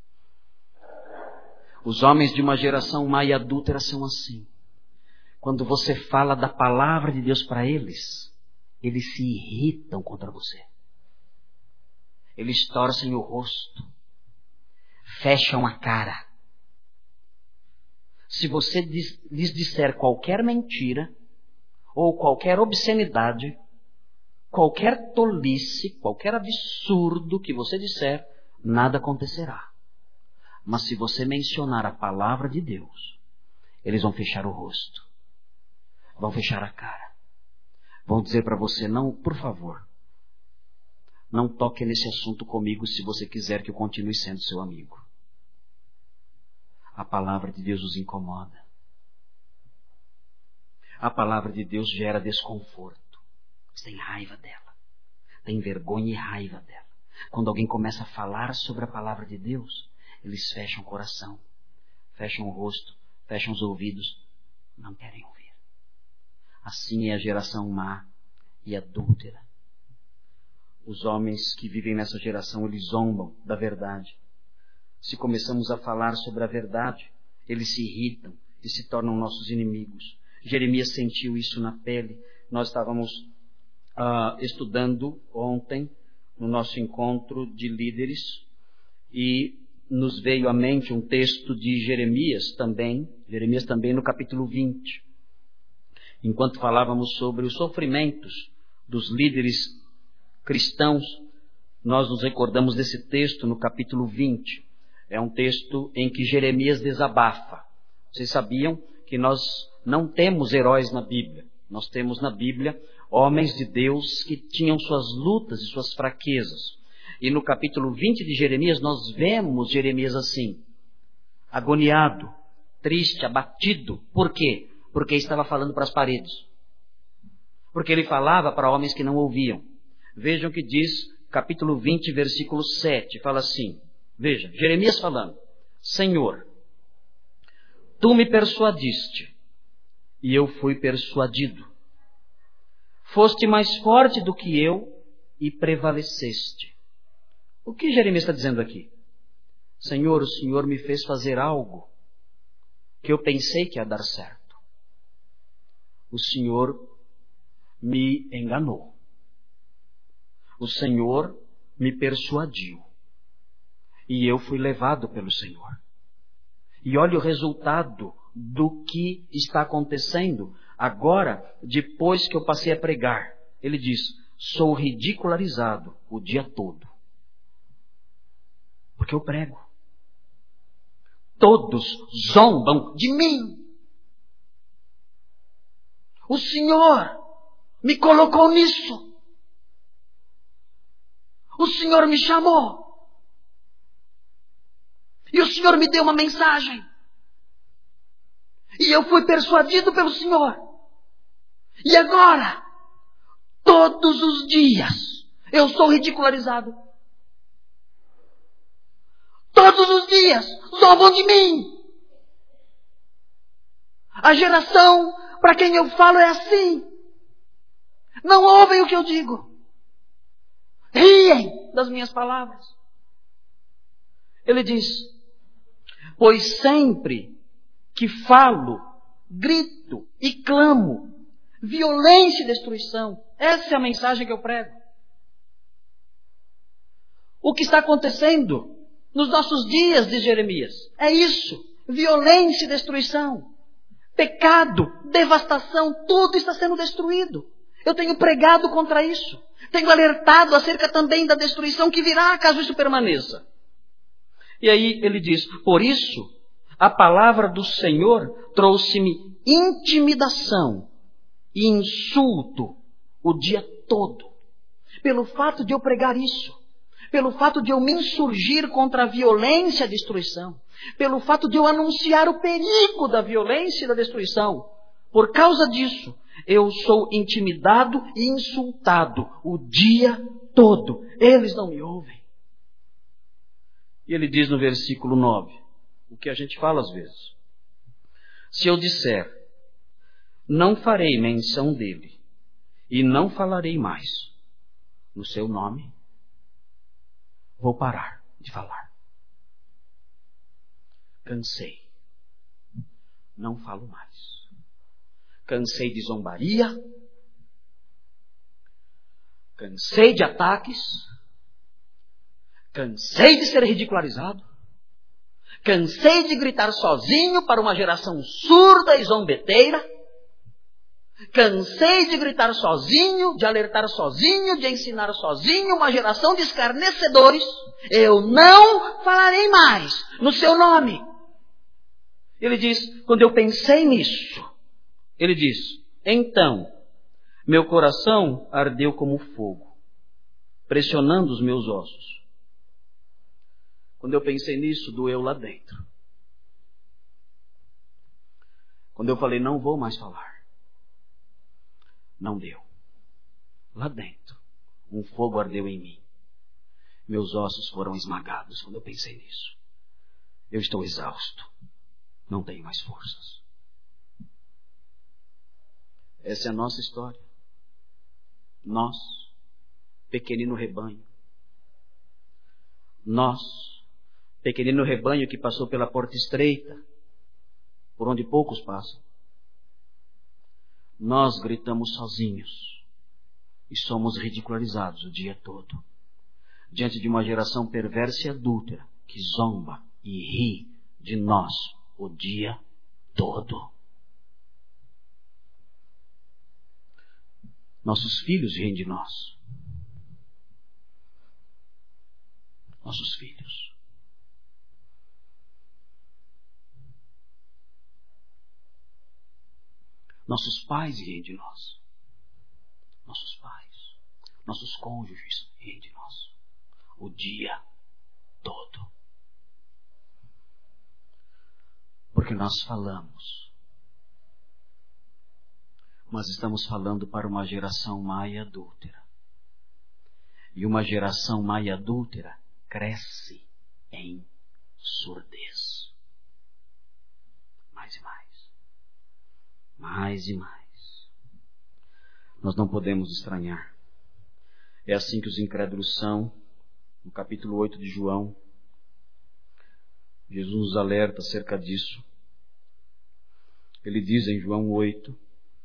S1: Os homens de uma geração má e adúltera são assim. Quando você fala da palavra de Deus para eles, eles se irritam contra você. Eles torcem o rosto, fecham a cara. Se você lhes disser qualquer mentira, ou qualquer obscenidade, qualquer tolice, qualquer absurdo que você disser, nada acontecerá. Mas se você mencionar a palavra de Deus, eles vão fechar o rosto, vão fechar a cara, vão dizer para você, não, por favor, não toque nesse assunto comigo se você quiser que eu continue sendo seu amigo. A palavra de Deus os incomoda. A palavra de Deus gera desconforto. Você tem raiva dela. Tem vergonha e raiva dela. Quando alguém começa a falar sobre a palavra de Deus, eles fecham o coração, fecham o rosto, fecham os ouvidos, não querem ouvir. Assim é a geração má e adúltera. Os homens que vivem nessa geração, eles zombam da verdade. Se começamos a falar sobre a verdade, eles se irritam e se tornam nossos inimigos. Jeremias sentiu isso na pele. Nós estávamos uh, estudando ontem, no nosso encontro de líderes, e nos veio à mente um texto de Jeremias também, Jeremias também no capítulo vinte. Enquanto falávamos sobre os sofrimentos dos líderes cristãos, nós nos recordamos desse texto no capítulo vinte. É um texto em que Jeremias desabafa. Vocês sabiam que nós não temos heróis na Bíblia. Nós temos na Bíblia homens de Deus que tinham suas lutas e suas fraquezas. E no capítulo vinte de Jeremias nós vemos Jeremias assim, agoniado, triste, abatido. Por quê? Porque estava falando para as paredes. Porque ele falava para homens que não ouviam. Vejam o que diz capítulo vinte, versículo sete. Fala assim, veja, Jeremias falando, Senhor, tu me persuadiste e eu fui persuadido. Foste mais forte do que eu e prevaleceste. O que Jeremias está dizendo aqui? Senhor, o Senhor me fez fazer algo que eu pensei que ia dar certo. O Senhor me enganou. O Senhor me persuadiu. E eu fui levado pelo Senhor. E olha o resultado do que está acontecendo agora, depois que eu passei a pregar. Ele diz, sou ridicularizado o dia todo. Porque eu prego. Todos zombam de mim. O Senhor me colocou nisso. O Senhor me chamou. E o Senhor me deu uma mensagem. E eu fui persuadido pelo Senhor. E agora, todos os dias, eu sou ridicularizado. Todos os dias, zombam de mim. A geração para quem eu falo é assim. Não ouvem o que eu digo. Riem das minhas palavras. Ele diz, pois sempre que falo, grito e clamo, violência e destruição. Essa é a mensagem que eu prego. O que está acontecendo nos nossos dias, diz Jeremias, é isso. Violência e destruição. Pecado, devastação, tudo está sendo destruído. Eu tenho pregado contra isso. Tenho alertado acerca também da destruição que virá caso isso permaneça. E aí ele diz, por isso, a palavra do Senhor trouxe-me intimidação e insulto o dia todo. Pelo fato de eu pregar isso. Pelo fato de eu me insurgir contra a violência e a destruição. Pelo fato de eu anunciar o perigo da violência e da destruição. Por causa disso, eu sou intimidado e insultado o dia todo. Eles não me ouvem. E ele diz no versículo nove, o que a gente fala às vezes. Se eu disser, não farei menção dele e não falarei mais no seu nome, vou parar de falar. Cansei. Não falo mais. Cansei de zombaria. Cansei de ataques. Cansei de ser ridicularizado. Cansei de gritar sozinho para uma geração surda e zombeteira. Cansei de gritar sozinho, de alertar sozinho, de ensinar sozinho uma geração de escarnecedores. Eu não falarei mais no seu nome. Ele diz, quando eu pensei nisso, ele diz, então, meu coração ardeu como fogo, pressionando os meus ossos. Quando eu pensei nisso, doeu lá dentro. Quando eu falei, não vou mais falar, não deu. Lá dentro, um fogo ardeu em mim. Meus ossos foram esmagados quando eu pensei nisso. Eu estou exausto. Não tenho mais forças. Essa é a nossa história. Nós, pequenino rebanho. Nós, pequenino rebanho que passou pela porta estreita, por onde poucos passam. Nós gritamos sozinhos e somos ridicularizados o dia todo, diante de uma geração perversa e adúltera que zomba e ri de nós o dia todo. Nossos filhos riem de nós. Nossos filhos. Nossos pais riem de nós. Nossos pais. Nossos cônjuges riem de nós. O dia todo. Porque nós falamos. Mas estamos falando para uma geração má e adúltera. E uma geração má e adúltera cresce em surdez. Mais e mais. Mais e mais. Nós não podemos estranhar. É assim que os incrédulos são. No capítulo oito de João, Jesus nos alerta acerca disso. Ele diz em João oito,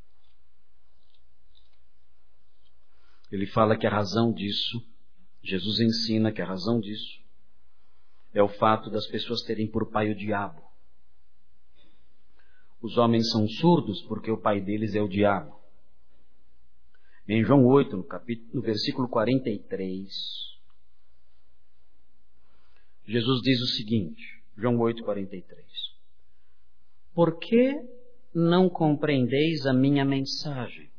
S1: ele fala que a razão disso, Jesus ensina que a razão disso é o fato das pessoas terem por pai o diabo. Os homens são surdos porque o pai deles é o diabo. Em João oito, no, capítulo, no versículo quarenta e três, Jesus diz o seguinte, João oito, quarenta e três. Por que não compreendeis a minha mensagem?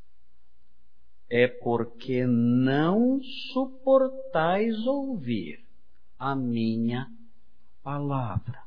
S1: É porque não suportais ouvir a minha palavra.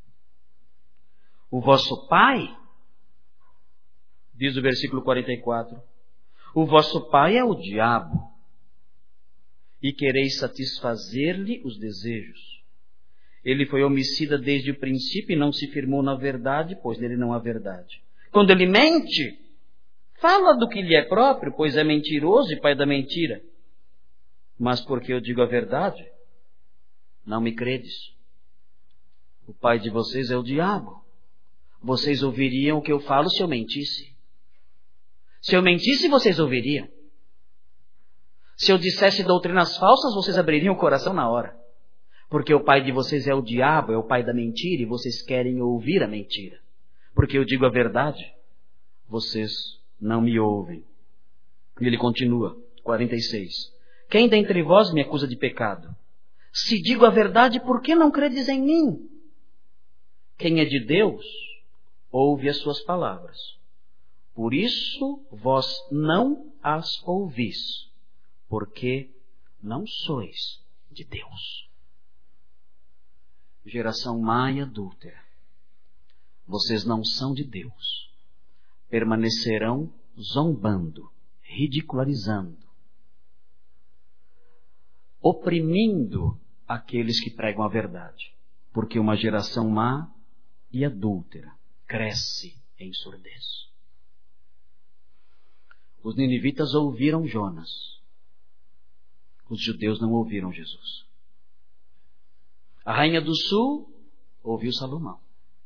S1: O vosso pai, diz o versículo quarenta e quatro, o vosso pai é o diabo, e quereis satisfazer-lhe os desejos. Ele foi homicida desde o princípio e não se firmou na verdade, pois nele não há verdade. Quando ele mente, fala do que lhe é próprio, pois é mentiroso e pai da mentira. Mas porque eu digo a verdade, não me credes. O pai de vocês é o diabo. Vocês ouviriam o que eu falo se eu mentisse. Se eu mentisse, vocês ouviriam. Se eu dissesse doutrinas falsas, vocês abririam o coração na hora. Porque o pai de vocês é o diabo, é o pai da mentira, e vocês querem ouvir a mentira. Porque eu digo a verdade, vocês não me ouvem. E ele continua, quarenta e seis. Quem dentre vós me acusa de pecado? Se digo a verdade, por que não credes em mim? Quem é de Deus, ouve as suas palavras. Por isso vós não as ouvis, porque não sois de Deus. Geração má e adúltera, vocês não são de Deus. Permanecerão zombando, ridicularizando, oprimindo aqueles que pregam a verdade. porque uma geração má e adúltera cresce em surdez. Os ninivitas ouviram Jonas. Os judeus não ouviram Jesus. A rainha do sul ouviu Salomão.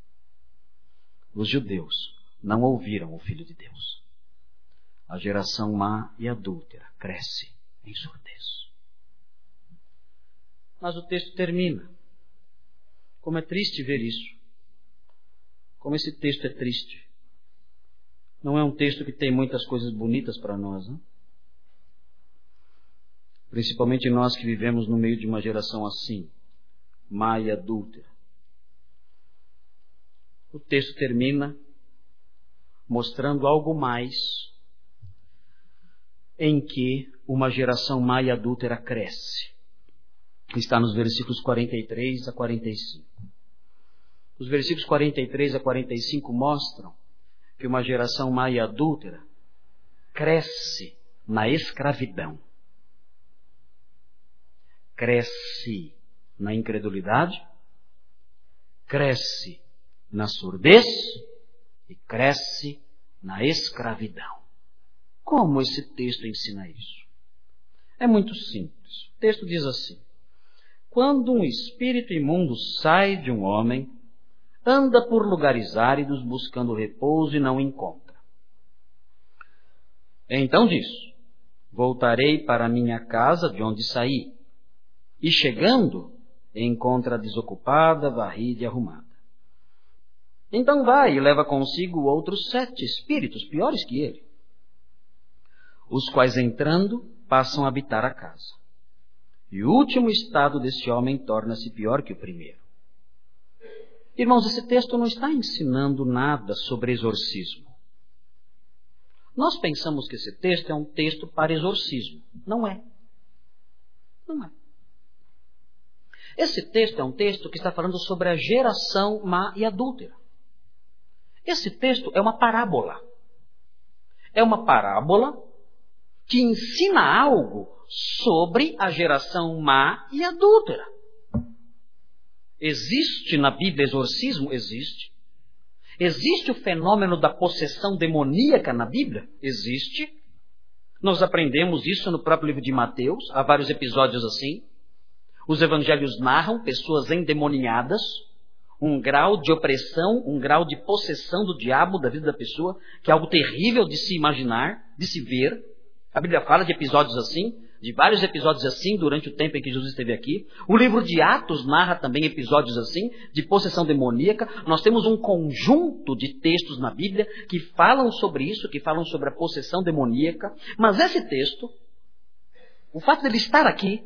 S1: Os judeus não ouviram o Filho de Deus. A geração má e adúltera cresce em surdez. Mas o texto termina. Como é triste ver isso. Como esse texto é triste. Não é um texto que tem muitas coisas bonitas para nós, não? Principalmente nós que vivemos no meio de uma geração assim, má e adúltera. O texto termina mostrando algo mais em que uma geração má e adúltera cresce. Está nos versículos quarenta e três a quarenta e cinco. Os versículos quarenta e três a quarenta e cinco mostram que uma geração má e adúltera cresce na escravidão. Cresce na incredulidade, cresce na surdez e cresce na escravidão. Como esse texto ensina isso? É muito simples. O texto diz assim: quando um espírito imundo sai de um homem, anda por lugares áridos buscando repouso e não encontra. Então diz: voltarei para a minha casa de onde saí. E chegando, encontra desocupada, varrida e arrumada. Então vai e leva consigo outros sete espíritos piores que ele, os quais entrando passam a habitar a casa. E o último estado desse homem torna-se pior que o primeiro. Irmãos, esse texto não está ensinando nada sobre exorcismo. Nós pensamos que esse texto é um texto para exorcismo. Não é. Não é. Esse texto é um texto que está falando sobre a geração má e adúltera. Esse texto é uma parábola. É uma parábola que ensina algo sobre a geração má e adúltera. Existe na Bíblia exorcismo? Existe. Existe o fenômeno da possessão demoníaca na Bíblia? Existe. Nós aprendemos isso no próprio livro de Mateus, há vários episódios assim. Os evangelhos narram pessoas endemoniadas, um grau de opressão, um grau de possessão do diabo da vida da pessoa, que é algo terrível de se imaginar, de se ver. A Bíblia fala de episódios assim, de vários episódios assim durante o tempo em que Jesus esteve aqui. O livro de Atos narra também episódios assim, de possessão demoníaca. Nós temos um conjunto de textos na Bíblia que falam sobre isso, que falam sobre a possessão demoníaca. Mas esse texto, o fato de ele estar aqui,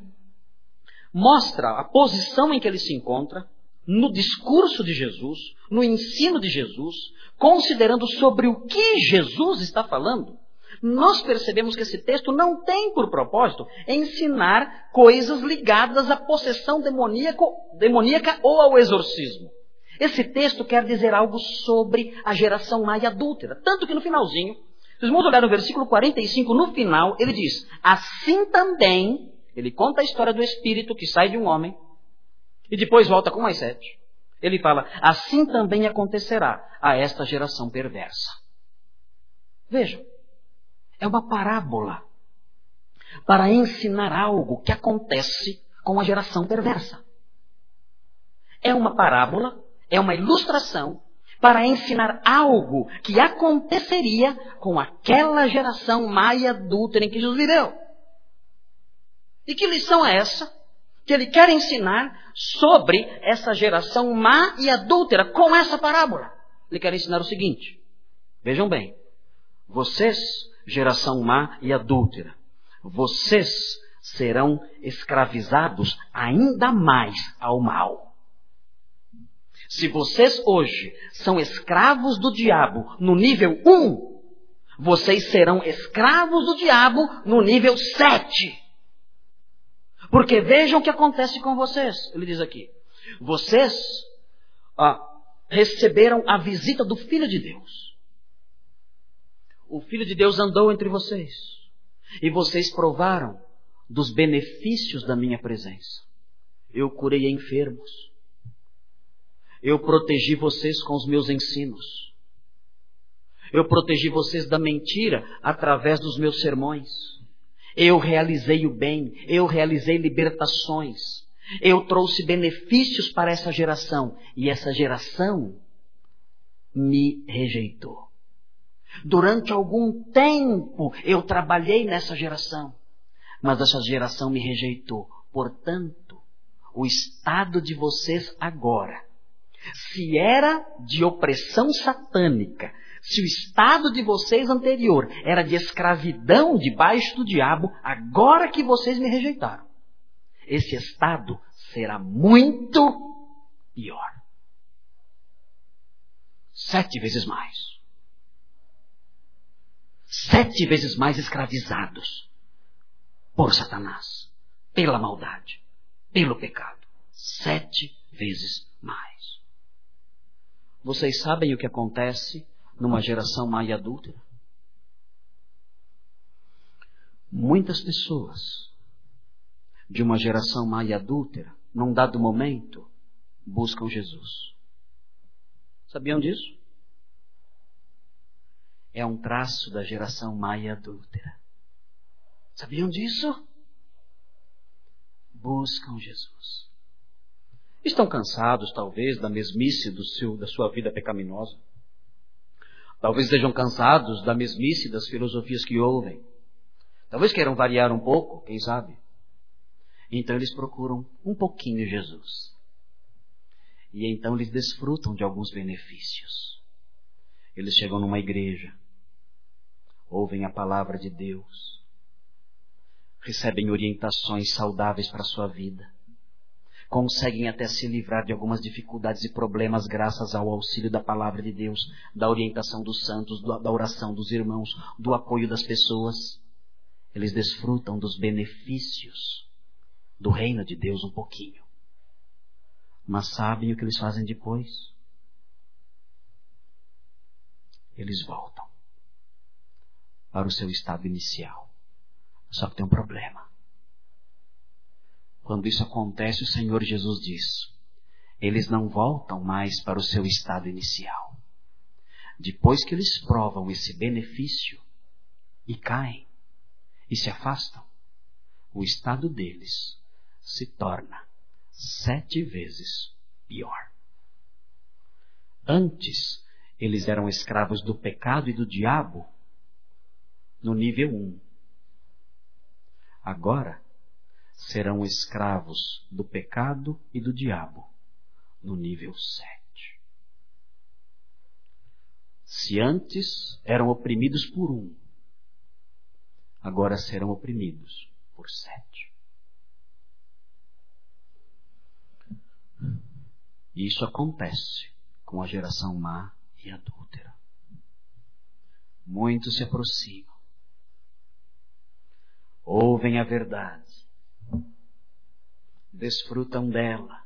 S1: mostra a posição em que ele se encontra no discurso de Jesus, no ensino de Jesus, considerando sobre o que Jesus está falando. Nós percebemos que esse texto não tem por propósito ensinar coisas ligadas à possessão demoníaca, demoníaca ou ao exorcismo. Esse texto quer dizer algo sobre a geração má e adúltera. Tanto que no finalzinho, se os irmãos olharem no versículo quarenta e cinco, no final, ele diz: assim também. Ele conta a história do espírito que sai de um homem e depois volta com mais sete. Ele fala: assim também acontecerá a esta geração perversa. Vejam, é uma parábola para ensinar algo que acontece com a geração perversa. É uma parábola, é uma ilustração para ensinar algo que aconteceria com aquela geração má e adúltera em que Jesus viveu. E que lição é essa que ele quer ensinar sobre essa geração má e adúltera com essa parábola? Ele quer ensinar o seguinte: vejam bem, vocês, geração má e adúltera, vocês serão escravizados ainda mais ao mal. Se vocês hoje são escravos do diabo no nível um, vocês serão escravos do diabo no nível sete. Porque vejam o que acontece com vocês. Ele diz aqui: vocês ah, receberam a visita do Filho de Deus. O Filho de Deus andou entre vocês. E vocês provaram dos benefícios da minha presença. Eu curei enfermos. Eu protegi vocês com os meus ensinos. Eu protegi vocês da mentira através dos meus sermões. Eu realizei o bem. Eu realizei libertações. Eu trouxe benefícios para essa geração. E essa geração me rejeitou. Durante algum tempo eu trabalhei nessa geração. Mas essa geração me rejeitou. Portanto, o estado de vocês agora, se era de opressão satânica, se o estado de vocês anterior era de escravidão debaixo do diabo, agora que vocês me rejeitaram, esse estado será muito pior. Sete vezes mais. Sete vezes mais escravizados por Satanás, pela maldade, pelo pecado. Sete vezes mais. Vocês sabem o que acontece numa geração má e adúltera? Muitas pessoas de uma geração má e adúltera, num dado momento, buscam Jesus. Sabiam disso? É um traço da geração má e adúltera. Sabiam disso? Buscam Jesus. Estão cansados, talvez, da mesmice do seu, da sua vida pecaminosa. Talvez estejam cansados da mesmice das filosofias que ouvem. Talvez queiram variar um pouco, quem sabe? Então eles procuram um pouquinho Jesus. E então eles desfrutam de alguns benefícios. Eles chegam numa igreja, ouvem a palavra de Deus, recebem orientações saudáveis para a sua vida, conseguem até se livrar de algumas dificuldades e problemas graças ao auxílio da palavra de Deus, da orientação dos santos, da oração dos irmãos, do apoio das pessoas. Eles desfrutam dos benefícios do reino de Deus um pouquinho. Mas sabem o que eles fazem depois? Eles voltam para o seu estado inicial. Só que tem um problema. Quando isso acontece, o Senhor Jesus diz: eles não voltam mais para o seu estado inicial. Depois que eles provam esse benefício e caem e se afastam, o estado deles se torna sete vezes pior. Antes, eles eram escravos do pecado e do diabo no nível um. Agora, serão escravos do pecado e do diabo no nível sete. Se antes eram oprimidos por um, agora serão oprimidos por sete. E isso acontece com a geração má e adúltera. Muitos se aproximam, ouvem a verdade, desfrutam dela,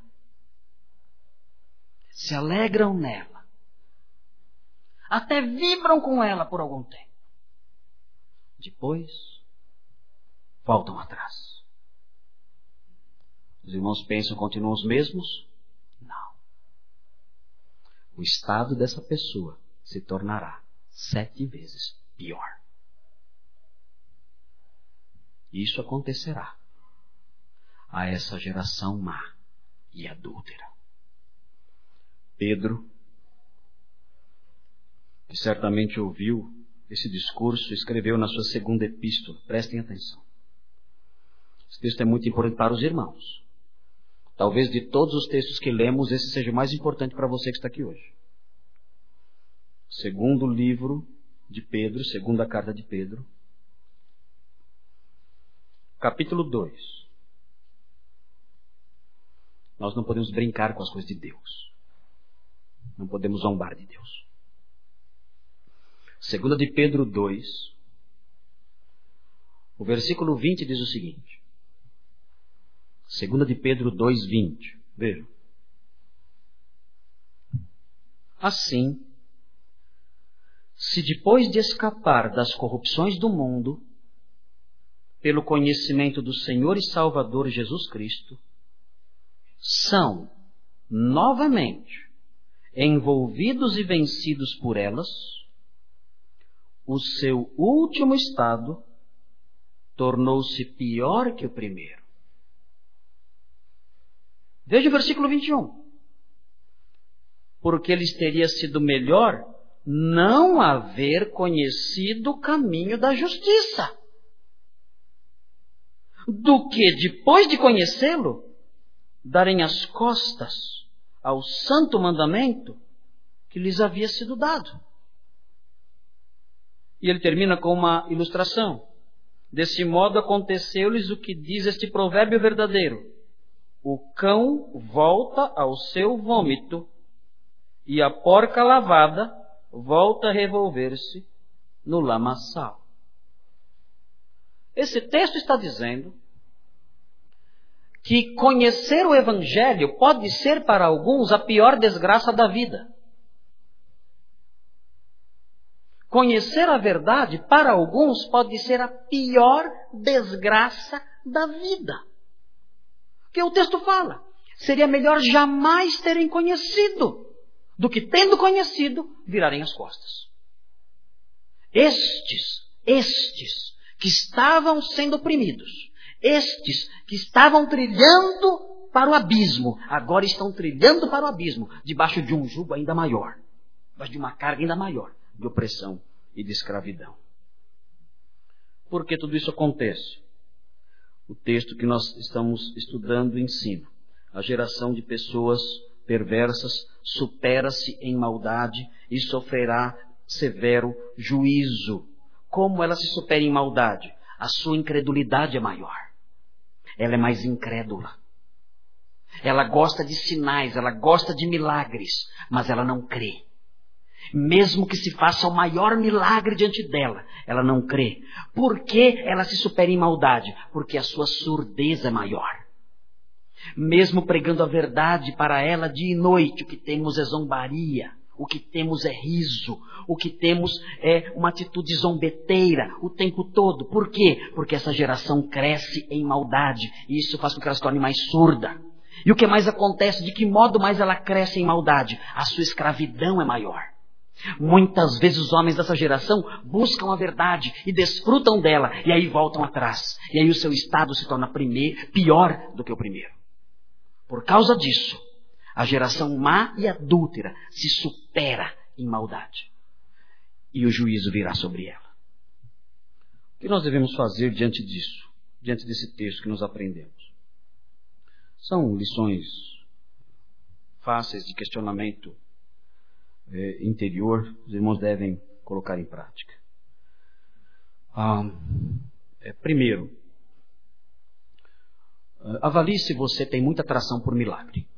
S1: se alegram nela, até vibram com ela por algum tempo. Depois, voltam atrás. Os irmãos pensam que continuam os mesmos? Não. O estado dessa pessoa se tornará sete vezes pior. Isso acontecerá a essa geração má e adúltera. Pedro, que certamente ouviu esse discurso, escreveu na sua segunda epístola. Prestem atenção. Esse texto é muito importante para os irmãos. Talvez de todos os textos que lemos, esse seja o mais importante para você que está aqui hoje. Segundo livro de Pedro, segunda carta de Pedro, capítulo dois. Nós não podemos brincar com as coisas de Deus. Não podemos zombar de Deus. Segunda de Pedro dois, o versículo vinte diz o seguinte. Segunda de Pedro dois, vinte. Vejam. Assim, se depois de escapar das corrupções do mundo, pelo conhecimento do Senhor e Salvador Jesus Cristo, são novamente envolvidos e vencidos por elas, o seu último estado tornou-se pior que o primeiro. Veja o versículo vinte e um. Porque lhes teria sido melhor não haver conhecido o caminho da justiça, do que, depois de conhecê-lo, darem as costas ao santo mandamento que lhes havia sido dado. E ele termina com uma ilustração. Desse modo aconteceu-lhes o que diz este provérbio verdadeiro: o cão volta ao seu vômito e a porca lavada volta a revolver-se no lamaçal. Esse texto está dizendo que conhecer o Evangelho pode ser para alguns a pior desgraça da vida. Conhecer a verdade para alguns pode ser a pior desgraça da vida. Porque o texto fala, seria melhor jamais terem conhecido, do que tendo conhecido, virarem as costas. Estes, estes que estavam sendo oprimidos, estes que estavam trilhando para o abismo, agora estão trilhando para o abismo, debaixo de um jugo ainda maior, debaixo de uma carga ainda maior de opressão e de escravidão. Por que tudo isso acontece? O texto que nós estamos estudando ensina. A geração de pessoas perversas supera-se em maldade e sofrerá severo juízo. Como ela se supera em maldade? A sua incredulidade é maior. Ela é mais incrédula. Ela gosta de sinais, ela gosta de milagres, mas ela não crê. Mesmo que se faça o maior milagre diante dela, ela não crê. Por que ela se supera em maldade? Porque a sua surdez é maior. Mesmo pregando a verdade para ela dia e noite, o que temos é zombaria, o que temos é riso, o que temos é uma atitude zombeteira o tempo todo. Por quê? Porque essa geração cresce em maldade e isso faz com que ela se torne mais surda. E o que mais acontece? De que modo mais ela cresce em maldade? A sua escravidão é maior. Muitas vezes os homens dessa geração buscam a verdade e desfrutam dela e aí voltam atrás. E aí o seu estado se torna primeiro, pior do que o primeiro. Por causa disso, a geração má e adúltera se supera em maldade. E o juízo virá sobre ela. O que nós devemos fazer diante disso? Diante desse texto que nós aprendemos? São lições fáceis de questionamento é, interior. Os irmãos devem colocar em prática. Ah, é, primeiro, avalie se você tem muita atração por milagre.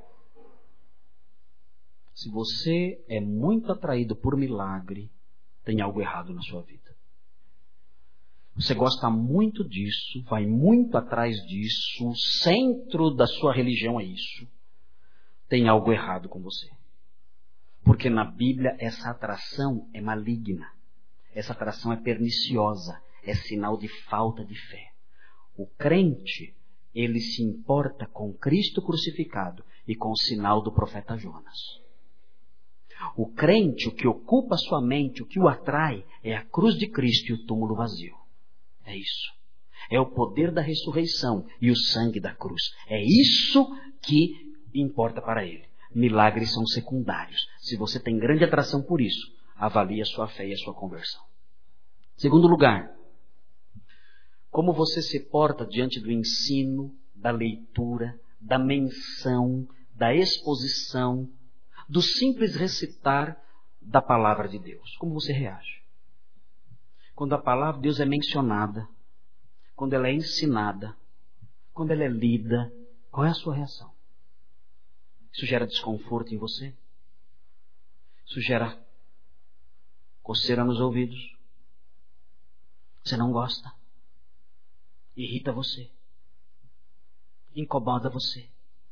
S1: Se você é muito atraído por milagre, tem algo errado na sua vida. Você gosta muito disso, vai muito atrás disso, o centro da sua religião é isso. Tem algo errado com você. Porque na Bíblia essa atração é maligna. Essa atração é perniciosa, é sinal de falta de fé. O crente, ele se importa com Cristo crucificado e com o sinal do profeta Jonas. O crente, o que ocupa sua mente, o que o atrai, é a cruz de Cristo e o túmulo vazio. É isso. É o poder da ressurreição e o sangue da cruz. É isso que importa para ele. Milagres são secundários. Se você tem grande atração por isso, avalie a sua fé e a sua conversão. Segundo lugar, como você se porta diante do ensino, da leitura, da menção, da exposição, do simples recitar da palavra de Deus. Como você reage? Quando a palavra de Deus é mencionada, quando ela é ensinada, quando ela é lida, qual é a sua reação? Isso gera desconforto em você? Isso gera coceira nos ouvidos? Você não gosta? Irrita você? Incomoda você?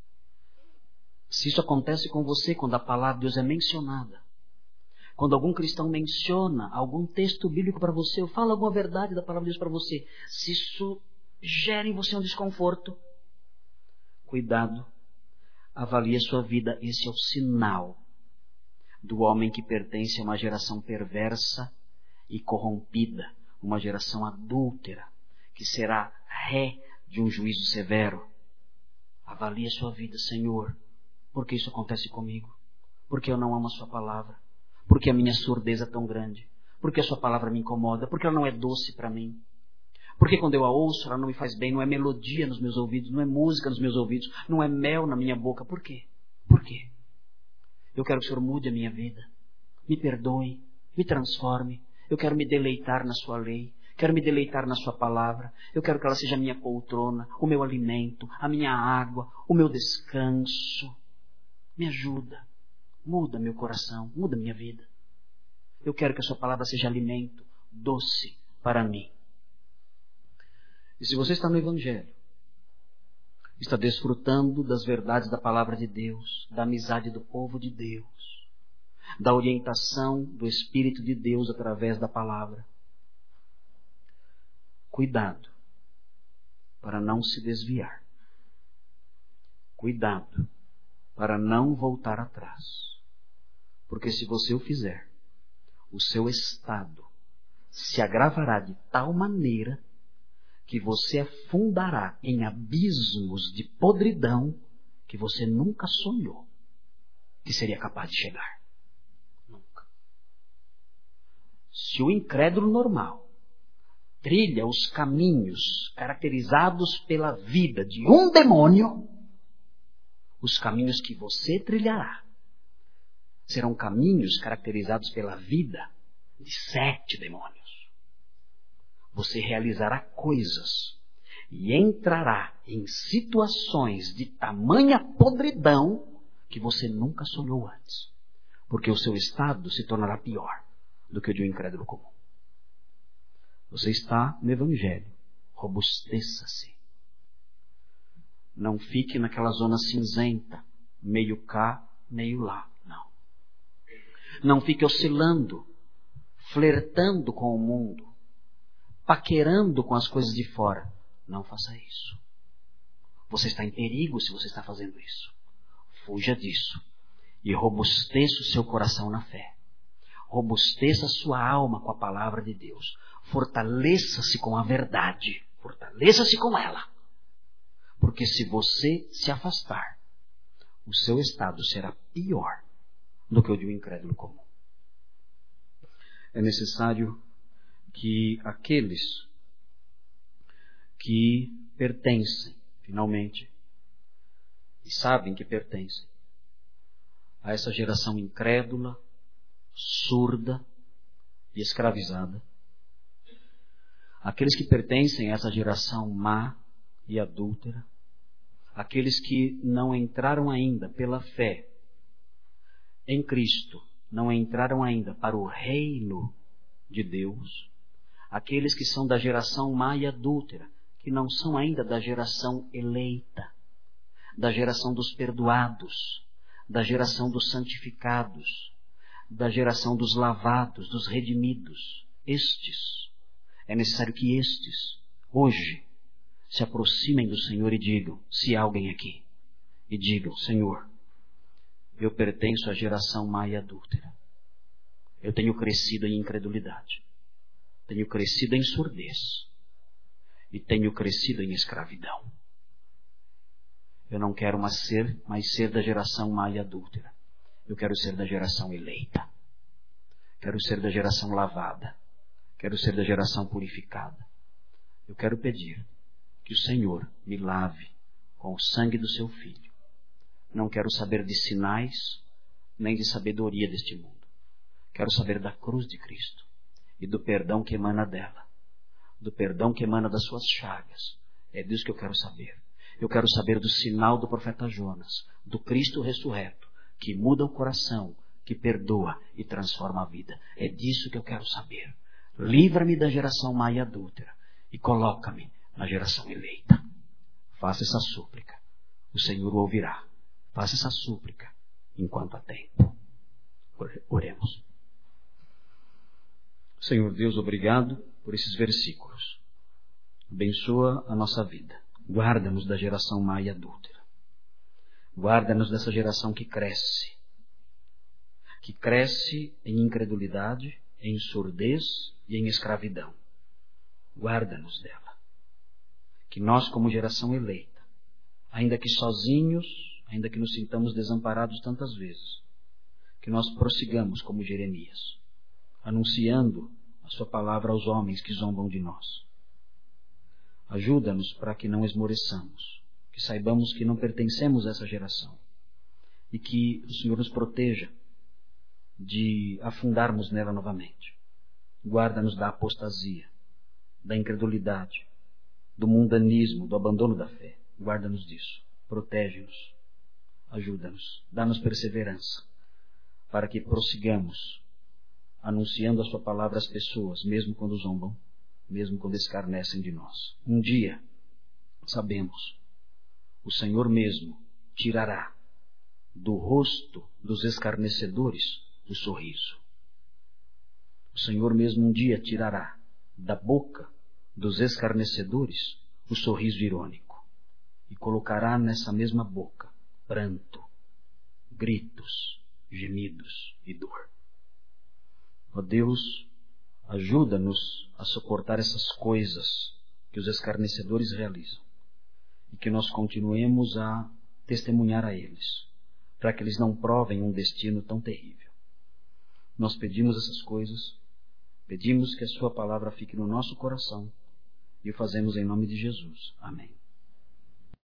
S1: Se isso acontece com você quando a palavra de Deus é mencionada, quando algum cristão menciona algum texto bíblico para você, ou fala alguma verdade da palavra de Deus para você, se isso gera em você um desconforto, cuidado, avalie a sua vida. Esse é o sinal do homem que pertence a uma geração perversa e corrompida, uma geração adúltera, que será ré de um juízo severo. Avalie a sua vida, Senhor. Por que isso acontece comigo? Porque eu não amo a sua palavra? Porque a minha surdez é tão grande? Porque a sua palavra me incomoda? Porque ela não é doce para mim? Porque quando eu a ouço, ela não me faz bem, não é melodia nos meus ouvidos, não é música nos meus ouvidos, não é mel na minha boca. Por quê? Por quê? Eu quero que o Senhor mude a minha vida. Me perdoe, me transforme. Eu quero me deleitar na sua lei. Quero me deleitar na sua palavra. Eu quero que ela seja a minha poltrona, o meu alimento, a minha água, o meu descanso. Me ajuda. Muda meu coração, muda minha vida. Eu quero que a sua palavra seja alimento doce para mim. E se você está no Evangelho, está desfrutando das verdades da palavra de Deus, da amizade do povo de Deus, da orientação do Espírito de Deus através da palavra, cuidado para não se desviar. Cuidado para não voltar atrás. Porque se você o fizer, o seu estado se agravará de tal maneira que você afundará em abismos de podridão que você nunca sonhou que seria capaz de chegar. Nunca. Se o incrédulo normal trilha os caminhos caracterizados pela vida de um demônio, os caminhos que você trilhará serão caminhos caracterizados pela vida de sete demônios. Você realizará coisas e entrará em situações de tamanha podridão que você nunca sonhou antes. Porque o seu estado se tornará pior do que o de um incrédulo comum. Você está no Evangelho. Robusteça-se. Não fique naquela zona cinzenta, meio cá, meio lá. Não. Não fique oscilando, flertando com o mundo, paquerando com as coisas de fora. Não faça isso. Você está em perigo se você está fazendo isso. Fuja disso. E robusteça o seu coração na fé. Robusteça a sua alma com a palavra de Deus. Fortaleça-se com a verdade. Fortaleça-se com ela. Porque se você se afastar, o seu estado será pior do que o de um incrédulo comum. É necessário que aqueles que pertencem, finalmente, e sabem que pertencem a essa geração incrédula, surda e escravizada, aqueles que pertencem a essa geração má e adúltera, aqueles que não entraram ainda pela fé em Cristo, não entraram ainda para o reino de Deus, aqueles que são da geração má e adúltera, que não são ainda da geração eleita, da geração dos perdoados, da geração dos santificados, da geração dos lavados, dos redimidos. Estes, é necessário que estes, hoje, se aproximem do Senhor e digam, se há alguém aqui, e digam, Senhor, eu pertenço à geração má e adúltera. Eu tenho crescido em incredulidade. Tenho crescido em surdez. E tenho crescido em escravidão. Eu não quero mais ser, mais ser da geração má e adúltera. Eu quero ser da geração eleita. Quero ser da geração lavada. Quero ser da geração purificada. Eu quero pedir que o Senhor me lave com o sangue do seu Filho. Não quero saber de sinais, nem de sabedoria deste mundo. Quero saber da cruz de Cristo e do perdão que emana dela, do perdão que emana das suas chagas. É disso que eu quero saber. Eu quero saber do sinal do profeta Jonas, do Cristo ressurreto, que muda o coração, que perdoa e transforma a vida. É disso que eu quero saber. Livra-me da geração má e adúltera e coloca-me na geração eleita. Faça essa súplica. O Senhor o ouvirá. Faça essa súplica enquanto há tempo. Oremos. Senhor Deus, obrigado por esses versículos. Abençoa a nossa vida. Guarda-nos da geração má e adúltera. Guarda-nos dessa geração que cresce, que cresce em incredulidade, em surdez e em escravidão. Guarda-nos dela. Que nós, como geração eleita, ainda que sozinhos, ainda que nos sintamos desamparados tantas vezes, que nós prossigamos como Jeremias, anunciando a sua palavra aos homens que zombam de nós. Ajuda-nos para que não esmoreçamos, que saibamos que não pertencemos a essa geração e que o Senhor nos proteja de afundarmos nela novamente. Guarda-nos da apostasia, da incredulidade, do mundanismo, do abandono da fé. Guarda-nos disso. Protege-nos. Ajuda-nos. Dá-nos perseverança para que prossigamos anunciando a sua palavra às pessoas, mesmo quando zombam, mesmo quando escarnecem de nós. Um dia, sabemos, o Senhor mesmo tirará do rosto dos escarnecedores o sorriso. O Senhor mesmo um dia tirará da boca dos escarnecedores o sorriso irônico e colocará nessa mesma boca pranto, gritos, gemidos e dor. Ó Deus, ajuda-nos a suportar essas coisas que os escarnecedores realizam e que nós continuemos a testemunhar a eles, para que eles não provem um destino tão terrível. Nós pedimos essas coisas, pedimos que a sua palavra fique no nosso coração e o fazemos em nome de Jesus. Amém.